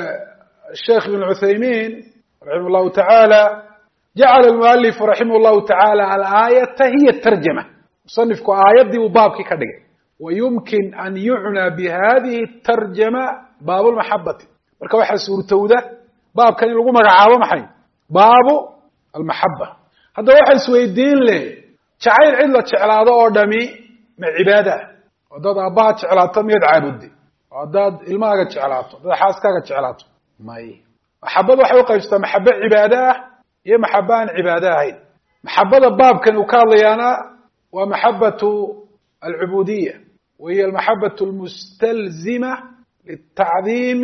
الشيخ ابن عثيمين رحمه الله تعالى جعل المؤلف رحمه الله تعالى الايه هي الترجمه مصنفك ايادي وبابك كدغاي ويمكن ان يعنى بهذه الترجمه باب المحبة marka waxa suurtowda baabkan lagu magacaabo maxay baabu almahabba hada waxa isweydiin leh jacayl cid la jeclaado oo dhami ma cibaada wadada abaha jeclaato mid caabudi wadad ilmaaga jeclaato dad xaaskaaga jeclaato may محبة waxay u qaybsataa maxabba cibaada ah iyo maxabba aan cibaada ahayn maxabada baabkan uu ka hadlayaana waa maxabatu alcubudiyya وهي المحبة المستلزمة للتعظيم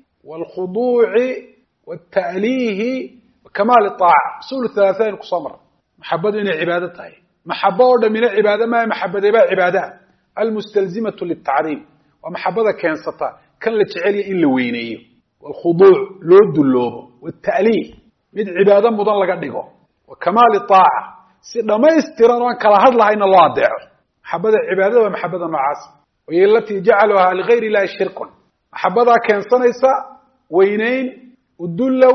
والخضوع والتأليه وكمال الطاعة أصول الثلاثين كصمر محبة من عبادتها محبة من عبادة ما محبة بها عبادة المستلزمة للتعظيم ومحبة كان سطا كان لتعالي إلا وينيه والخضوع لود اللوب والتأليه من عبادة مضلقة ديكو وكمال الطاعة سيدنا ما يستيران كراهد لها إن الله دعه محبة عبادة ومحبة معاصي وهي التي جعلها لغير الله شرك محبة كان صنيسة وينين ودلوا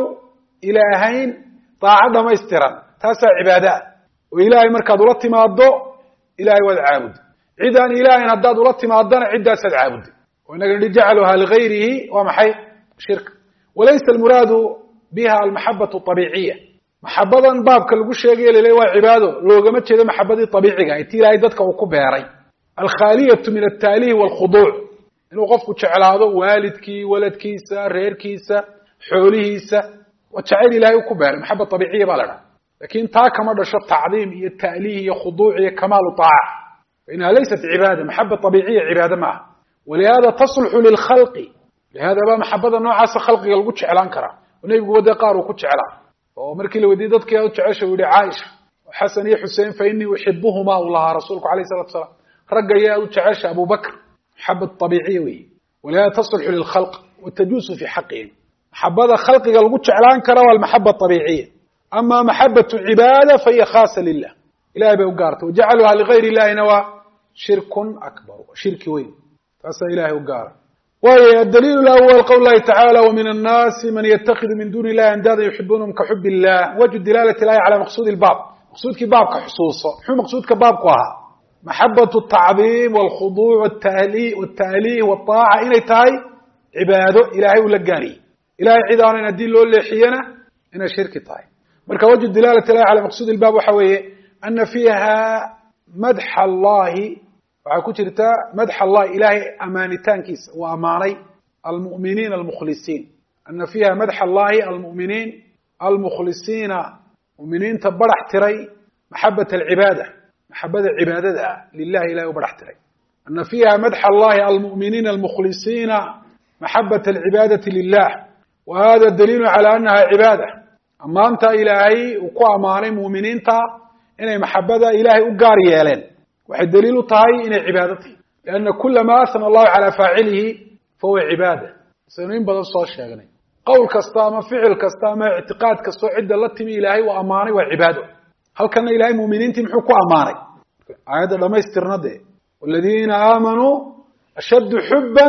إلهين طاعة ما يستيران تاسع عبادة وإلهي مركز ولتي ما الضوء إلهي والعابد عدان إلهي هداد ولتي ما الضوء عدة سد عابد وإنه جعلها لغيره ومحي شرك وليس المراد بها المحبة الطبيعية محبة باب كل شيء قال لي وعباده لو قمت كذا محبة طبيعية تيلاي دتك وكباري الخالية من التأليه والخضوع إنه قفك شعل هذا والدك ولد كيسة رير كيسة حوليسة وتشعل إلهي وكباري محبة طبيعية بلنا لكن تاك مرة شرط تعظيم هي التأليه هي خضوع هي كمال طاعة فإنها ليست عبادة محبة طبيعية عبادة معها ولهذا تصلح للخلق لهذا بقى محبة نوع عاص خلق يلقوش على كرا ونبي قد قارو كوش على ومركي لو ودي ددك يا تعيش ودي عائشة وحسن يا حسين فإني أحبهما والله رسولك عليه الصلاة والسلام رجع يا تعيش أبو بكر محبة طبيعية وي ولا تصلح للخلق وتجوز في حقهم محبة خلق يلقوش على كرا والمحبة الطبيعية أما محبة العبادة فهي خاصة لله إلهي بوقارته وجعلها لغير الله نوى شرك أكبر شرك وين فأسأل إلهي وقاره وهي الدليل الأول قول الله تعالى ومن الناس من يتخذ من دون الله أندادا يحبونهم كحب الله وجد دلالة الآية على مقصود الباب مقصود كباب كحصوصة شو مقصود كباب كوها محبة التعظيم والخضوع والتأليه والتأليه والطاعة إني تاي عباده إلهي ولقاني إلهي عدانا ندين له اللي حينا إنه شرك تاي مركا وجد دلالة الآية على مقصود الباب وحويه أن فيها مدح الله وعكوترتا مدح الله إلهي أمانتان كيس وأماني المؤمنين المخلصين أن فيها مدح الله المؤمنين المخلصين مؤمنين تبرح تري محبة العبادة محبة العبادة لله إلهي وبرح تري أن فيها مدح الله المؤمنين المخلصين محبة العبادة لله وهذا الدليل على أنها عبادة أما أنت إلهي وكو أماني مؤمنين تا إنه محبة إلهي وقاري يالين وحد دليل طهي إن عبادته لأن كل ما أثنى الله على فاعله فهو عبادة سنين بدل صوت شاغنين قول كستامة فعل كستامة اعتقاد كستو عدة لتمي إلهي وأماني وعباده هل كان إلهي مؤمنين تمحوكوا أماني هذا لما يسترنده والذين آمنوا أشد حبا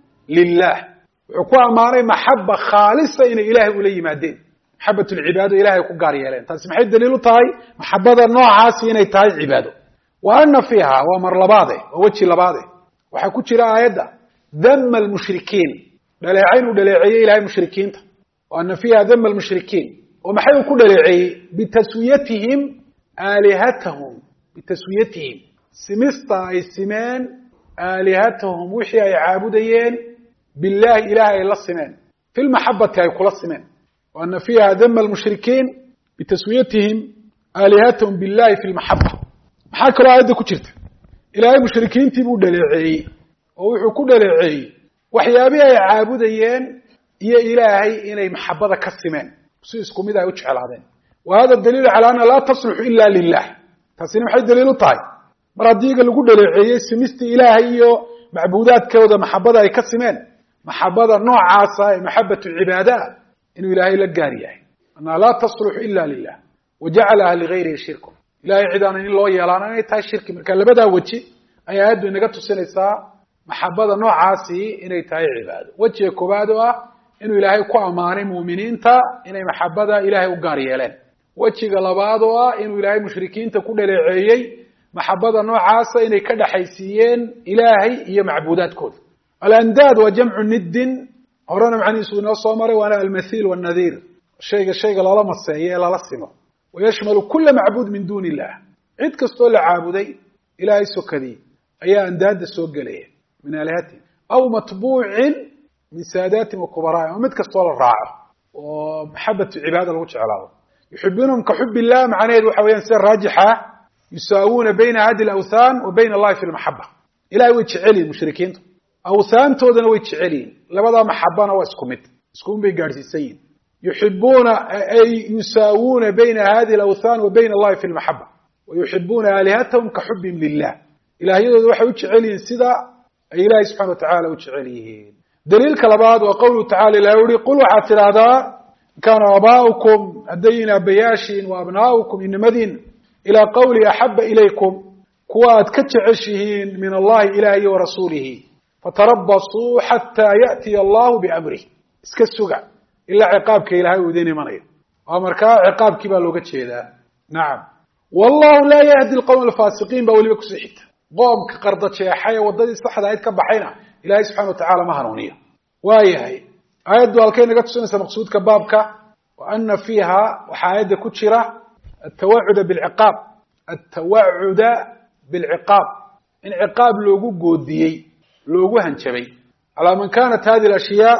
لله وعكوا أماني محبة خالصة إن إلهي ولي مادين محبة العبادة إلهي كقاري يلين تسمح الدليل طهي محبة النوع عاسي إن يتهي عباده وأن فيها ومر لباده ووجه لباده وحكوش لها آيات ذم المشركين دلعين ودلعي إلى المشركين وأن فيها ذم المشركين ومحيو كل دلعي بتسويتهم آلهتهم بتسويتهم سمستا السمان آلهتهم وحي عابدين بالله إله إلا السمان في المحبة يقول السمان وأن فيها ذم المشركين بتسويتهم آلهتهم بالله في المحبة maxaa kale aayada ku jirta ilaahay mushrikiintii buu dhaleeceeyay oo wuxuu ku dhaleeceeyay waxyaabii ay caabudayeen iyo ilaahay inay maxabada ka simeen si isku mid ay u jecelaadeen wahada daliil ala anna la tasluhu illa lillah taasina waxay daliil u tahay mar hadiiga lagu dhaleeceeyay simista ilaahay iyo macbuudaadkooda maxabada ay ka simeen maxabada noocaas ah maxabatu cibaada inuu ilaahay la gaar yahay anna la tasluhu illa lillah waja'alaha li ghayrihi shirku إلهي عدانا إن الله يلانا إنه تاي شركي مركا لبدا وجه أي أدو إنه قد تسنسا محبة نوع عاسي إنه تاي عباد وجه كبادوا إنه إلهي كو أماني مؤمنين تا إنه محبة إلهي وقاري يلين وجه قلبادوا إنه إلهي مشركين تكون لعيي محبة نوع عاسي إنه كده حيثيين إلهي هي معبودات كود الأنداد وجمع الند أورانا معني سونا الصامر وأنا المثيل والنذير الشيء الشيء لا لمسه هي لا لصمه ويشمل كل معبود من دون الله عد كستول عابدي إلهي سكدي أي أنداد السوق ليه من آلهته أو مطبوع من سادات وكبراء ومد كستول الراعة ومحبة عبادة لو جعلها يحبونهم كحب الله معناه وحويان سر راجحة يساوون بين هذه الأوثان وبين الله في المحبة إلهي ويتشعلي المشركين أوثان تودنا ويتشعلي لبدا محبانا واسكمت اسكم بيقارسي السيد يحبون أي يساوون بين هذه الأوثان وبين الله في المحبة ويحبون آلهتهم كحبهم لله إلهي وحي ويتشعلي سيدا إلهي سبحانه وتعالى ويتشعليه دليل كلباد وقوله تعالى لا يري قل وحاتر هذا كان أباؤكم أدينا بياشين وأبناؤكم إن مدين إلى قول أحب إليكم كواد كتعشهين من الله إلهي ورسوله فتربصوا حتى يأتي الله بأمره اسكسوغا إلا عقابك إلهي وديني مني ومركا عقابك بالوقت هذا نعم والله لا يهدي القوم الفاسقين بأولي بكسحيت قوم كقرضة شيحية وضدي صحة عيد كبحينا إلهي سبحانه وتعالى مهرونية وهي آيات دوالكين قد سنة مقصود كبابك وأن فيها وحايد كتشرة التوعد بالعقاب التوعد بالعقاب إن عقاب لوجو جودي لوجو هنشبي على من كانت هذه الأشياء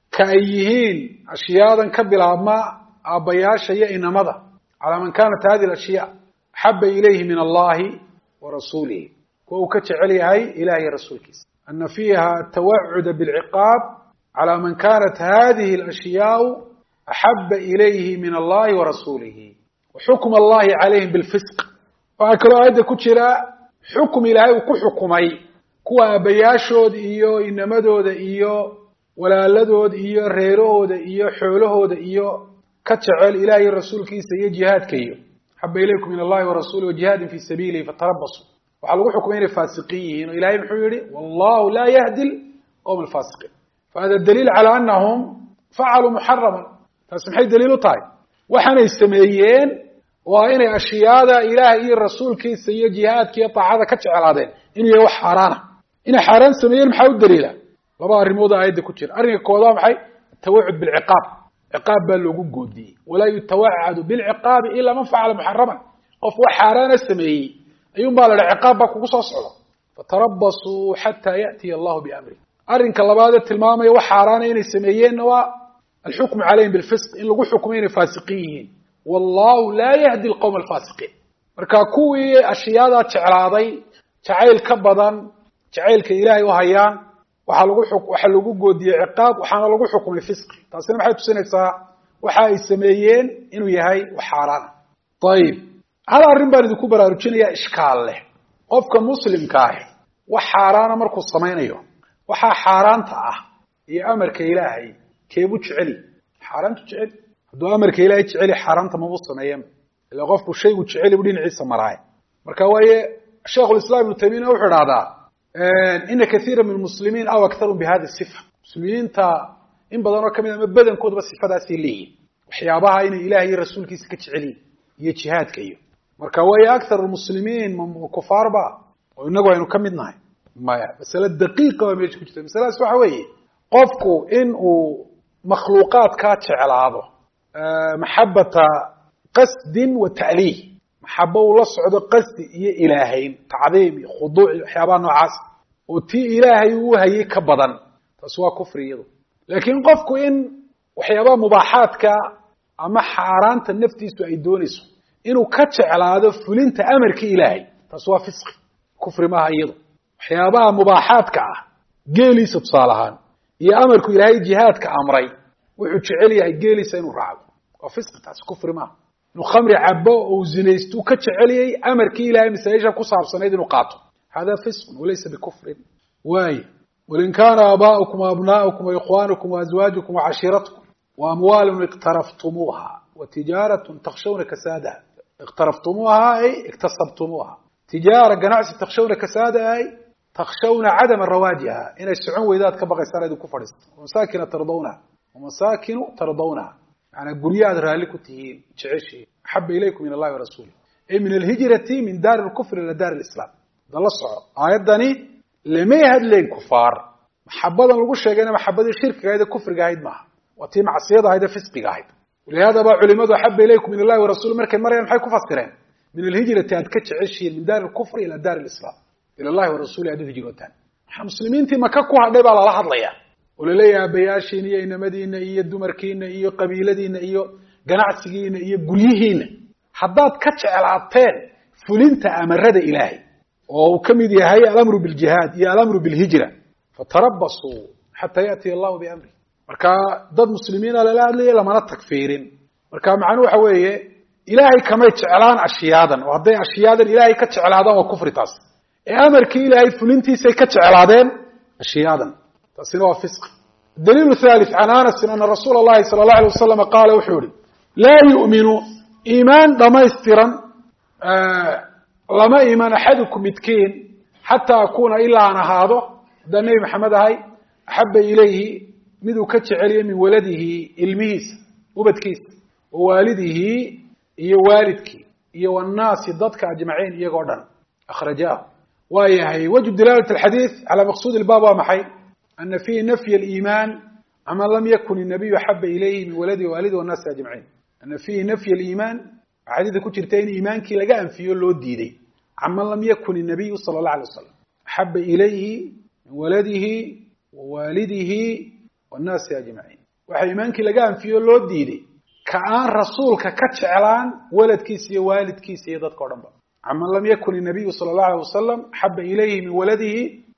كأيهين أشياء كبلا ما أبيا شيء إن مضى على من كانت هذه الأشياء حب إليه من الله ورسوله وكتش عليها إلهي رسولك أن فيها التوعد بالعقاب على من كانت هذه الأشياء أحب إليه من الله ورسوله وحكم الله عليهم بالفسق وأكرا هذا كتشرا حكم إلهي وكحكمي كوا بياشود إيو إنمدود إيو ولا لدود إيو ريرود إيو حولهود إيو كتشعل إلهي الرسول كيسا جهاد كيو حب إليكم من الله ورسوله وجهاد في سبيله فتربصوا وحلقوا حكمين الفاسقين وإلهي محيري والله لا يهدي قوم الفاسقين فهذا الدليل على أنهم فعلوا محرما فسمحي دليل طيب وحنا يستمعين وإن أشياء إلهي الرسول كي سي جهاد كي يطع هذا كتشعل هذين إنه يوح حرانة إن حران سميين محاول دليلا لبا الرموضة عيد كتير أرني كوضا محي التوعد بالعقاب عقاب باللوجو جودي ولا يتوعد بالعقاب إلا من فعل محرما قفوا حران السمي أيوم بالعقاب بكو صصعه فتربصوا حتى يأتي الله بأمره أرنك اللبادة تلمامي وحارانين السميين والحكم عليهم بالفسق إن لقوا حكمين فاسقين والله لا يهدي القوم الفاسقين مركا كوي أشياء تعراضي تعيل كبضا تعيل كإلهي وهيان وحلقوا حكم وحلقوا جودي عقاب وحلقوا حكم الفسق تصير محيط سنة وحاي السميين إنه يهي وحارانا طيب هذا الرمبان ذو كبرى رجلية إشكال له قفك مسلم كاهي وحارانا مركو الصمين أيوه waxaa xaaraanta ah iyo amarka ilaahay keebu jeceli xaaraantu jecel haduu amarka ilaahay jeceli xaaraanta ma uu sameeyeen ila qofku shaygu jeceli u dhinaciisa maraay marka waaye sheekhu islaam ibn taymiya wuxuu raada in kathira min muslimiin aw aktharu bi hada sifa muslimiinta in badan oo kamid ah badankooda ba sifadaas leeyihiin waxyaabaha in ilaahay rasuulkiisa ka jeceli iyo jihaadka iyo marka waaye aktharu muslimiin kufaarba oo inagu aynu kamidnahay maya mas'ala daqiiqa waa meesha ku jirta mas'alaas waxa weeye qofku in uu makhluuqaad ka jecelaado mahabbata qasd wa ta'lih mahabba la socdo qasdi iyo ilaahayn tacdiim iyo khuduuc iyo waxyaabaha noocaas oo tii ilaahay uu hayay ka badan taas waa kufriyadu laakiin qofku in waxyaabaha mubaahaadka ama xaaraanta naftiisu ay doonayso inuu ka jecelaado fulinta amarka ilaahay taas waa fisq kufri ma hayado waxyaabaha mubaahaadka ah geeliisa tusaalahaan iyo amarku ilaahay jihaadka amray wuxuu jecel yahay geeliisa inuu raaco waa fisq taas kufri ma inuu khamri cabo oo zinaysto ka jecel yahay amarkii ilaahay masaajisha ku saabsanayd inuu qaato hada fisq walaysa bikufr waay ولن كان آباؤكم وأبناؤكم وإخوانكم وأزواجكم وعشيرتكم وأموال اقترفتموها وتجارة تخشون كسادها اقترفتموها أي اكتسبتموها تجارة قناعس تخشون كسادها أي تخشون عدم الرواجها إن السعون وإذا كبغي سارد كفرست ومساكن ترضونها ومساكن ترضونها يعني قريات رالك تهين تعيشي حب إليكم من الله ورسوله أي من الهجرة من دار الكفر إلى دار الإسلام ده الله صعب آيات داني لما يهد لين كفار محبة لغو شيغانا محبة الشرك هذا كفر قاعد معه وتي معصية هذا فسق قاعد ولهذا بقى علماء حب إليكم من الله ورسوله مركن مريم حي كفسرين من الهجرة تأتكتش عشي من دار الكفر إلى دار الإسلام إلى الله ورسوله هذا هجرتان مسلمين تي مكاكو هذا على لحظ ليا وللي أبياشين إيا إنمدين إيا الدمركين إيا قبيلدين إيا قناعسيين إيا قليهين حداد كتشعلاتين فلنت أمرد إلهي وكم يدي هاي الأمر بالجهاد يا الأمر بالهجرة فتربصوا حتى يأتي الله بأمره marka dad muslimiin ah la hadlay lama takfiirin marka macnuhu waxa weeye ilaahay kama jeclaan ashiyaadan oo haday ashiyaadan ilaahay ka jeclaadaan waa kufri taas ee amarkii ilaahay fulintiisa ka jeclaadeen ashiyaadan taasina waa fisq daliil thalith an anas anna rasuulullaahi sallallahu alayhi wasallam qaala wuxuu la yu'minu iimaan dhamaystiran lama iimaan ahadukum midkiin hatta akuna illa ana haado danay maxamed ahay ahabba ilayhi miduu ka jeceliyo min waladihi ilmihiisa ubadkiisa waalidihi iyo waalidkii iyo wanaasi dadka ajmaciin iyagoo dhan akhrajaah waayahay wajib dilaalat alxadiith ala maqsuud albab waa maxay ana fihi nafy aliimaan ama lam yakun الnabiy habba ilayhi min waladi waalidi wanaasi ajmaciin ana fihi nafy aliimaan xadiidka ku jirta in iimaankii laga anfiyo loo diiday ama lam yakun الnabiy sallallahu alayhi wasallam habba ilayhi min waladihi waalidihi والناس أجمعين وحيمانك لقاهم فيه اللو ديدي كأن رسولك كتشعلان ولد كيسي والد كيسي ضد قرنبا عما لم يكن النبي صلى الله عليه وسلم حب إليه من ولده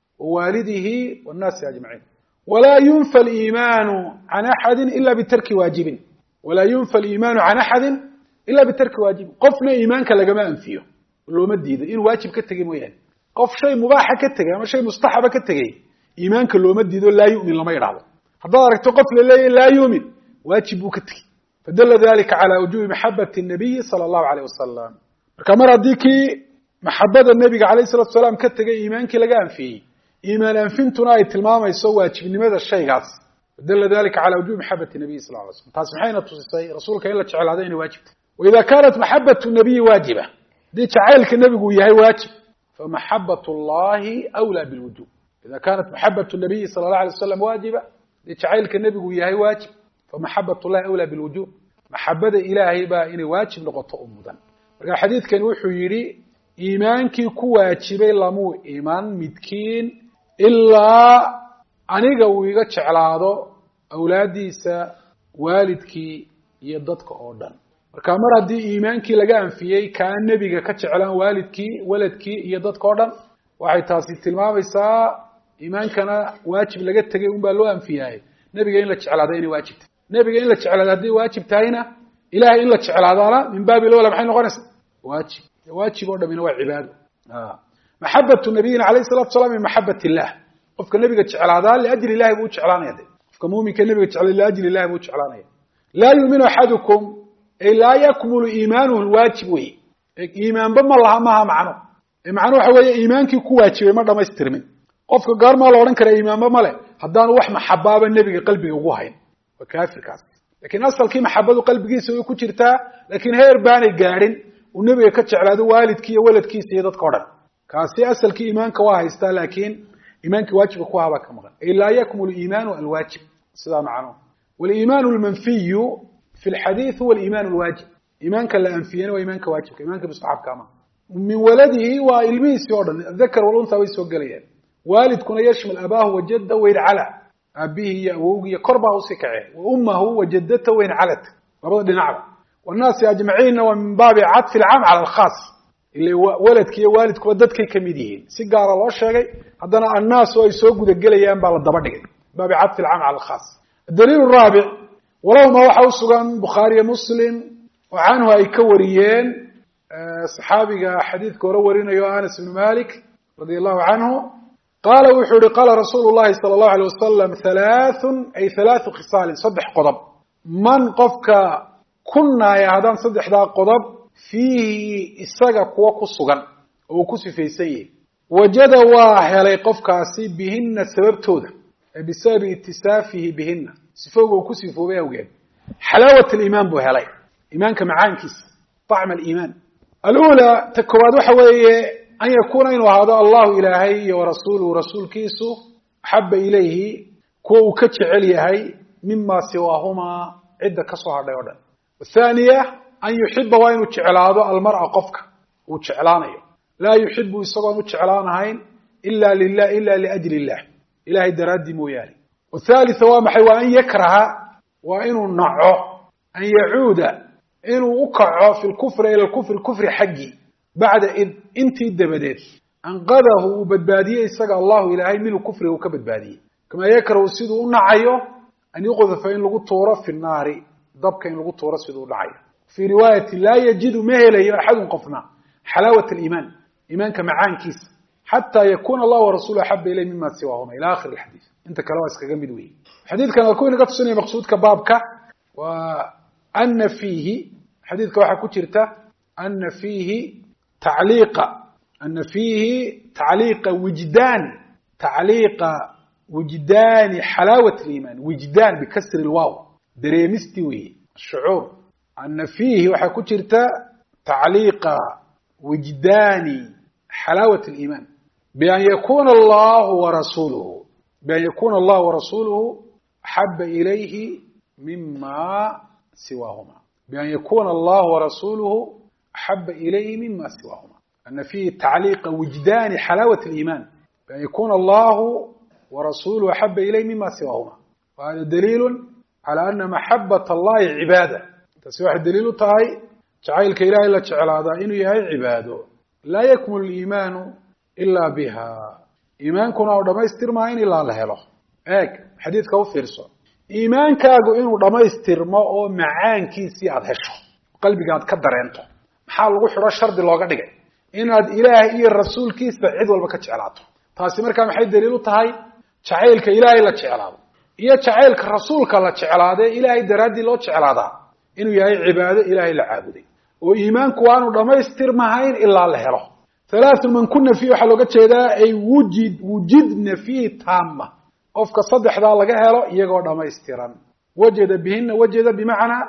ووالده والناس أجمعين ولا ينفى الإيمان عن أحد إلا بترك واجب ولا ينفى الإيمان عن أحد إلا بترك واجب قفنا إيمانك لقاهم فيه اللو مديدي إن واجب كتغي مويان قف شيء مباح كتغي أما شيء مستحب كتغي إيمانك اللو مديدي لا يؤمن لما يرعب حضارك تقفل الليل لا يؤمن واجب كتك فدل ذلك على وجوب محبة النبي صلى الله عليه وسلم كما رديكي محبة النبي عليه الصلاة والسلام كتك إيمانك لقان فيه إيمان أنفنتنا يتلمام يسوى واجب لماذا الشيء قاس فدل ذلك على وجوب محبة النبي صلى الله عليه وسلم تسمحين التصيصي رسولك إلا تشعل هذين واجب وإذا كانت محبة النبي واجبة دي تعالك النبي وياهي واجب فمحبة الله أولى بالوجوب إذا كانت محبة النبي صلى الله عليه وسلم واجبة لتعايلك النبي وياهي واجب فمحبة الله أولى بالوجوب محبة إلهي با إني واجب لغطاء أمدا الحديث كان وحو يري إيمانك كواجبي لامو إيمان مدكين إلا أنيقا ويغا تشعلاده أولاديسا والدك يددك أوردان marka mar hadii iimaankii laga anfiyay ka nabiga ka jeclaan waalidkii waladkii iyo dadka oo dhan waxay taasi tilmaamaysaa iimaankana waajib laga tagay un baa loo anfiyay nabiga in la jeclaado inay waajib tahay nabiga in la jeclaado hadii waajib tahayna ilaahay in la jeclaadana min baabi lawla maxay noqonaysaa waajib waajib oo dhamina waa cibaado ah mahabbatu nabiyina alayhi salatu wasallam mahabbati illah qofka nabiga jeclaada li ajli ilaahay buu jeclaanaya qofka muuminka nabiga jeclaada li ajli ilaahay buu jeclaanaya la yu'minu ahadukum لا يكمل إيمانه الواجب وي إيمان بما الله ما معنى معنى هو إيمانك كواجب ما دام يسترمن قفك قار ما لورن كره إيمان بما له هدان وح محبة النبي قلبي وجوهين وكافر كاس لكن أصل كي محبة قلبي سوي كتيرتا لكن هير باني قارن والنبي كتش على ذو والد كي ولد كي سيدات قرن كاسي أصل كي إيمانك واهيستا لكن إيمانك واجب كواه كمغن لا يكمل إيمان الواجب سدا معنى والإيمان المنفي في الحديث هو الإيمان الواجب إيمانك لا أنفيان وإيمانك واجب إيمانك مستحب كما من ولده وإلميس يورن الذكر والأنثى ويسوق ليان والد كنا يشمل أباه وجده وين على أبيه يأوه قربه وسكعه وأمه وجدته وين علت رضي نعم والناس أجمعين ومن باب عطف العام على الخاص اللي ولدك يا والدك وددك كميدين سيجار الله شيء هذانا الناس ويسوق ليان بالضبط باب عطف العام على الخاص الدليل الرابع ولو ما وحو سغان بخاري مسلم وعنه أي كوريين صحابي حديث كورورين يوانس بن مالك رضي الله عنه قال وحوري قال رسول الله صلى الله عليه وسلم ثلاث أي ثلاث خصال صدح قضب من قفك كنا يا هذان صدح ذا قضب فيه إساق قوك السغان وكسي في سيء وجد واحد قفك أسيب بهن السبب توده بسبب اتسافه بهن سفوه وكسفه بيه وقال حلاوة الإيمان بو هلاي إيمانك معان كيس طعم الإيمان الأولى تكواد وحوية أن يكون إنه هذا الله إلهي ورسوله ورسول كيسه حب إليه كو كتش عليهي مما سواهما عدة كسوها ديودا والثانية أن يحب وين تشعلاده المرأة قفك وتشعلانيه لا يحب يصغن وتشعلانهين إلا لله إلا لأجل الله إلهي درادي مويالي والثالث هو محي وأن يكره وإنه النعو أن يعود إنه أقع في الكفر إلى الكفر الكفر حقي بعد إذ انتي الدبدات أنقذه بدبادية يسقى الله إلهي منه كفره وكبدبادية كما يكره سيدو نعيه أن يقذف إن لغو طورة في النار ضبك إن لغو طورة سيدو نعيه في رواية لا يجد مهلا أحد قفنا حلاوة الإيمان إيمان كمعان كيس حتى يكون الله ورسوله أحب إليه مما سواهما إلى آخر الحديث أنت كلاوسك جنب دوي الحديث كان يكون قد سنة مقصود كبابك وأن فيه حديث كواحد كتيرته أن فيه تعليق أن فيه تعليق وجدان تعليق وجدان حلاوة الإيمان وجدان بكسر الواو دريمستوي الشعور أن فيه وحا كتيرته تعليق وجدان حلاوة الإيمان بأن يكون الله ورسوله بأن يكون الله ورسوله أحب إليه مما سواهما بأن يكون الله ورسوله أحب إليه مما سواهما أن فيه تعليق وجدان حلاوة الإيمان بأن يكون الله ورسوله أحب إليه مما سواهما وهذا دليل على أن محبة الله عبادة تسوح الدليل تاي جعيل كإله إلا جعل هذا إنه يهي عباده لا يكمل الإيمان إلا بها إيمان كنا ودما يسترمين إلا الله له هيك حديث كهو فيرسو إيمان كاغو إنه ودما يسترما أو معان كيسي أدهشه قلبي قاعد كدر أنتو محال لغو حرا شرد لوغا دغاي إن أد إله إيه الرسول كيس بعيد والبكا جعلاته تاسي مركا محي دليلو تهي جعيل كإله إلا جعلاده إيا جعيل كالرسول كالله جعلاده إلهي درادي لو جعلاده إنه يهي عبادة إلهي العابدين وإيمان كوانو ودما يسترمهين إلا الله له ثلاث من كنا فيه حلقة جيدا أي وجد وجدنا فيه تامة قفك صدح ذا لقى هلا يقعد ما يستيران وجد بهن وجد بمعنى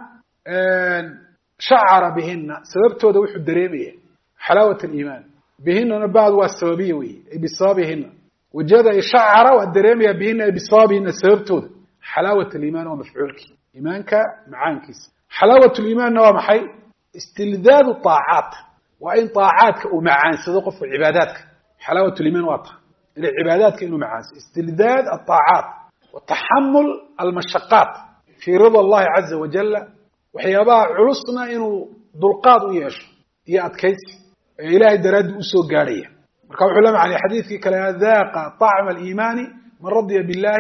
شعر بهن سببته ده وحد دريبية حلاوة الإيمان بهن نبعض والسببية بصابهن وجد شعر والدريبية بهن بصابهن سببته ده حلاوة الإيمان ومفعولك إيمانك معانكس حلاوة الإيمان نوع محي استلذاذ الطاعات وإن طاعاتك ومعان صدق في عباداتك حلاوة الإيمان واضحة إلى عباداتك إنه معان استلذاذ الطاعات وتحمل المشقات في رضا الله عز وجل وحيابا علصنا إنه دلقاد وياش يأتكيس إلهي دراد أسوق قارية مركب علماء عن حديثك كلا ذاق طعم الإيمان من رضي بالله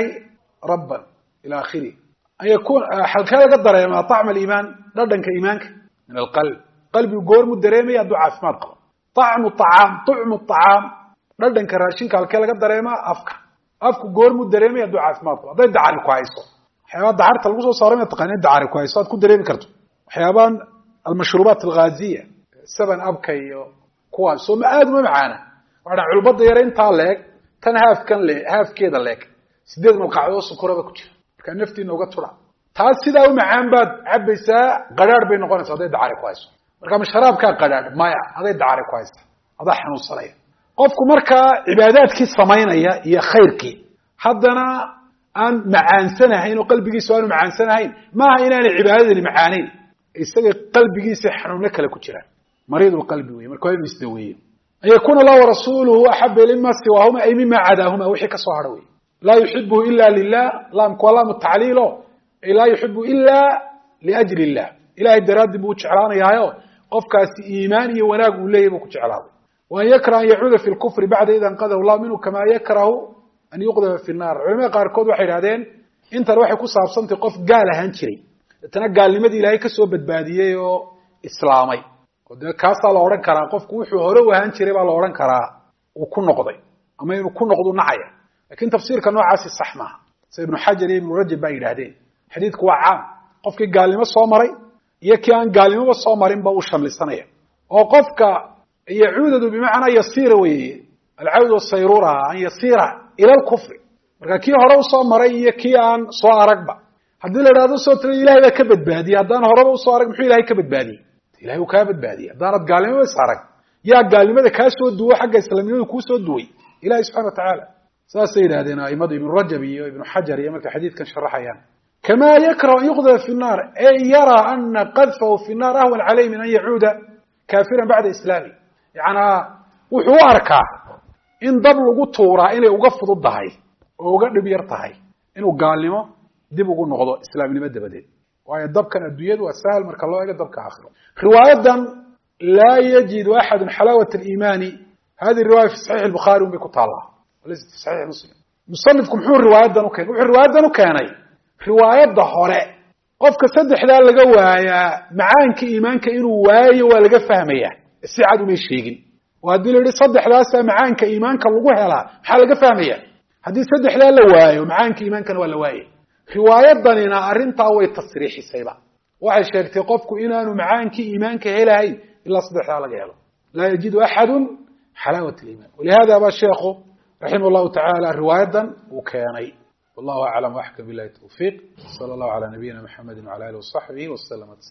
ربا إلى آخره أن يكون حلقة قدر يا طعم الإيمان ردنك إيمانك من القلب قلبي قور مدريمي يدعو عفمات قبل طعم الطعام طعم الطعام ردن كراشين كالكلا قد دريما أفكا أفكو قور مدريمي يدعو عفمات قبل هذا يدعى كويسو حيوان دعارت الغوصة صارمة التقنية يدعى كويسو هذا كو دريمي كرتو حيوان المشروبات الغازية سبن أبكي كويسو ما آدم معانا وعنا علبات ديرين تالك كان هاف كان لي هاف كيدا لك سيديد مقاعدو سكورة بكتير كان نفتي إنه قد طلع taas sidaa u macaan baad cabaysaa qaraar bay noqonaysaa haday dacar ku hayso marka mashraabka qaraar maya haday dacar ku hayso hada xanuunsanaya qofku marka cibaadaadkii sameeynaya iyo khayrkii haddana aan macaansanahayn oo qalbigiisu aanu macaansanahayn maaha inaan cibaadadani macaaneyn isaga qalbigiisa xanuun kale ku jira mariidul qalbi weey marka way isdaweeyeen ayakuna Allah wa rasuluhu ahabba limma siwahuma ay mimma adahuma wixii ka soo haray la yuhibbu illa lillah la mqala muta'alilo لا يحب إلا لأجل الله إلهي الدراد بو جعلانه ياهو قفكاس إيماني وناق وليه بو جعلانه وأن يكره أن يعود في الكفر بعد إذا انقذه الله منه كما يكره أن يقذف في النار علماء قاركود waxay yiraahdeen inta ruuxi ku saabsantay qof gaal ahaan jiray tana gaalnimadii Ilaahay ka soo badbaadiyay oo islaamay oo kaas la oran karaa qofku wuxuu hore u ahaan jiray baa la oran karaa uu ku noqday ama inuu ku noqdo nacaya laakiin tafsiirka noocaasi sax ma aha ibn Hajar ibn Rajab baa yiraahdeen حديث كوا عام قفك قال لي ما صومري يكيان قال لي ما صومرين بو شملسنيه او قفك يعود بمعنى يصير وي العود والصيروره ان يصير الى الكفر marka kii hore u soo maray iyo kii aan soo aragba hadii la yiraahdo soo tir ilaahay ka badbaadiyo hadaan hore u soo arag muxuu ilaahay ka badbaadiyo ilaahay uu ka badbaadiyo hadaan gaalnimo is arag yaa gaalnimada ka soo duwo xagga islaamnimada ku soo duway ilaahay subhanahu wa ta'ala saasay yiraahdeen aimadu ibn Rajab iyo ibn Hajar iyo marka xadiidkan sharaxayaan كما يكره أن يقذف في النار أي يرى أن قذفه في النار أهون عليه من أن يعود كافرا بعد إسلامه يعني وحوارك إن ضبل قطورة إنه يقفض الضهي وقرب يرتهي inuu gaalnimo dib ugu noqdo islaamnimo dabadeed waayo dabkan adduunyadu waa sahal marka loo eego dabka aakhiro riwaayadan laa yajidu axadu xalaawat aliimaani hadi riwaaya fi saxiix albukhaari unbay ku taallaa walaysa fi saxiix muslim musanifku muxuu riwaayadan u keenay wuxuu riwaayadan u keenay riwaayadda hore qofka saddexdaa laga waayaa macaanka iimaanka inuu waayo waa laga fahmaya si cad umay sheegin oo haddii la yidhi saddexdaasa macaanka iimaanka lagu helaa maxaa laga fahmaya haddii saddexdaa la waayo macaanka iimaankana waa la waayay riwaayadanina arrintaa way tasriixisayba waxay sheegtay qofku inaanu macaankii iimaanka helahayn ilaa saddexdaa laga helo laa yajidu axadu xalaawat aliimaan walihada baa sheekhu raximah llahu tacaala riwaayadan uu keenay wallahu aclam waxka bilahi tawfiiq sala allahu calaa nabiyina maxamedi wacala alihi wasaxbihi wasalama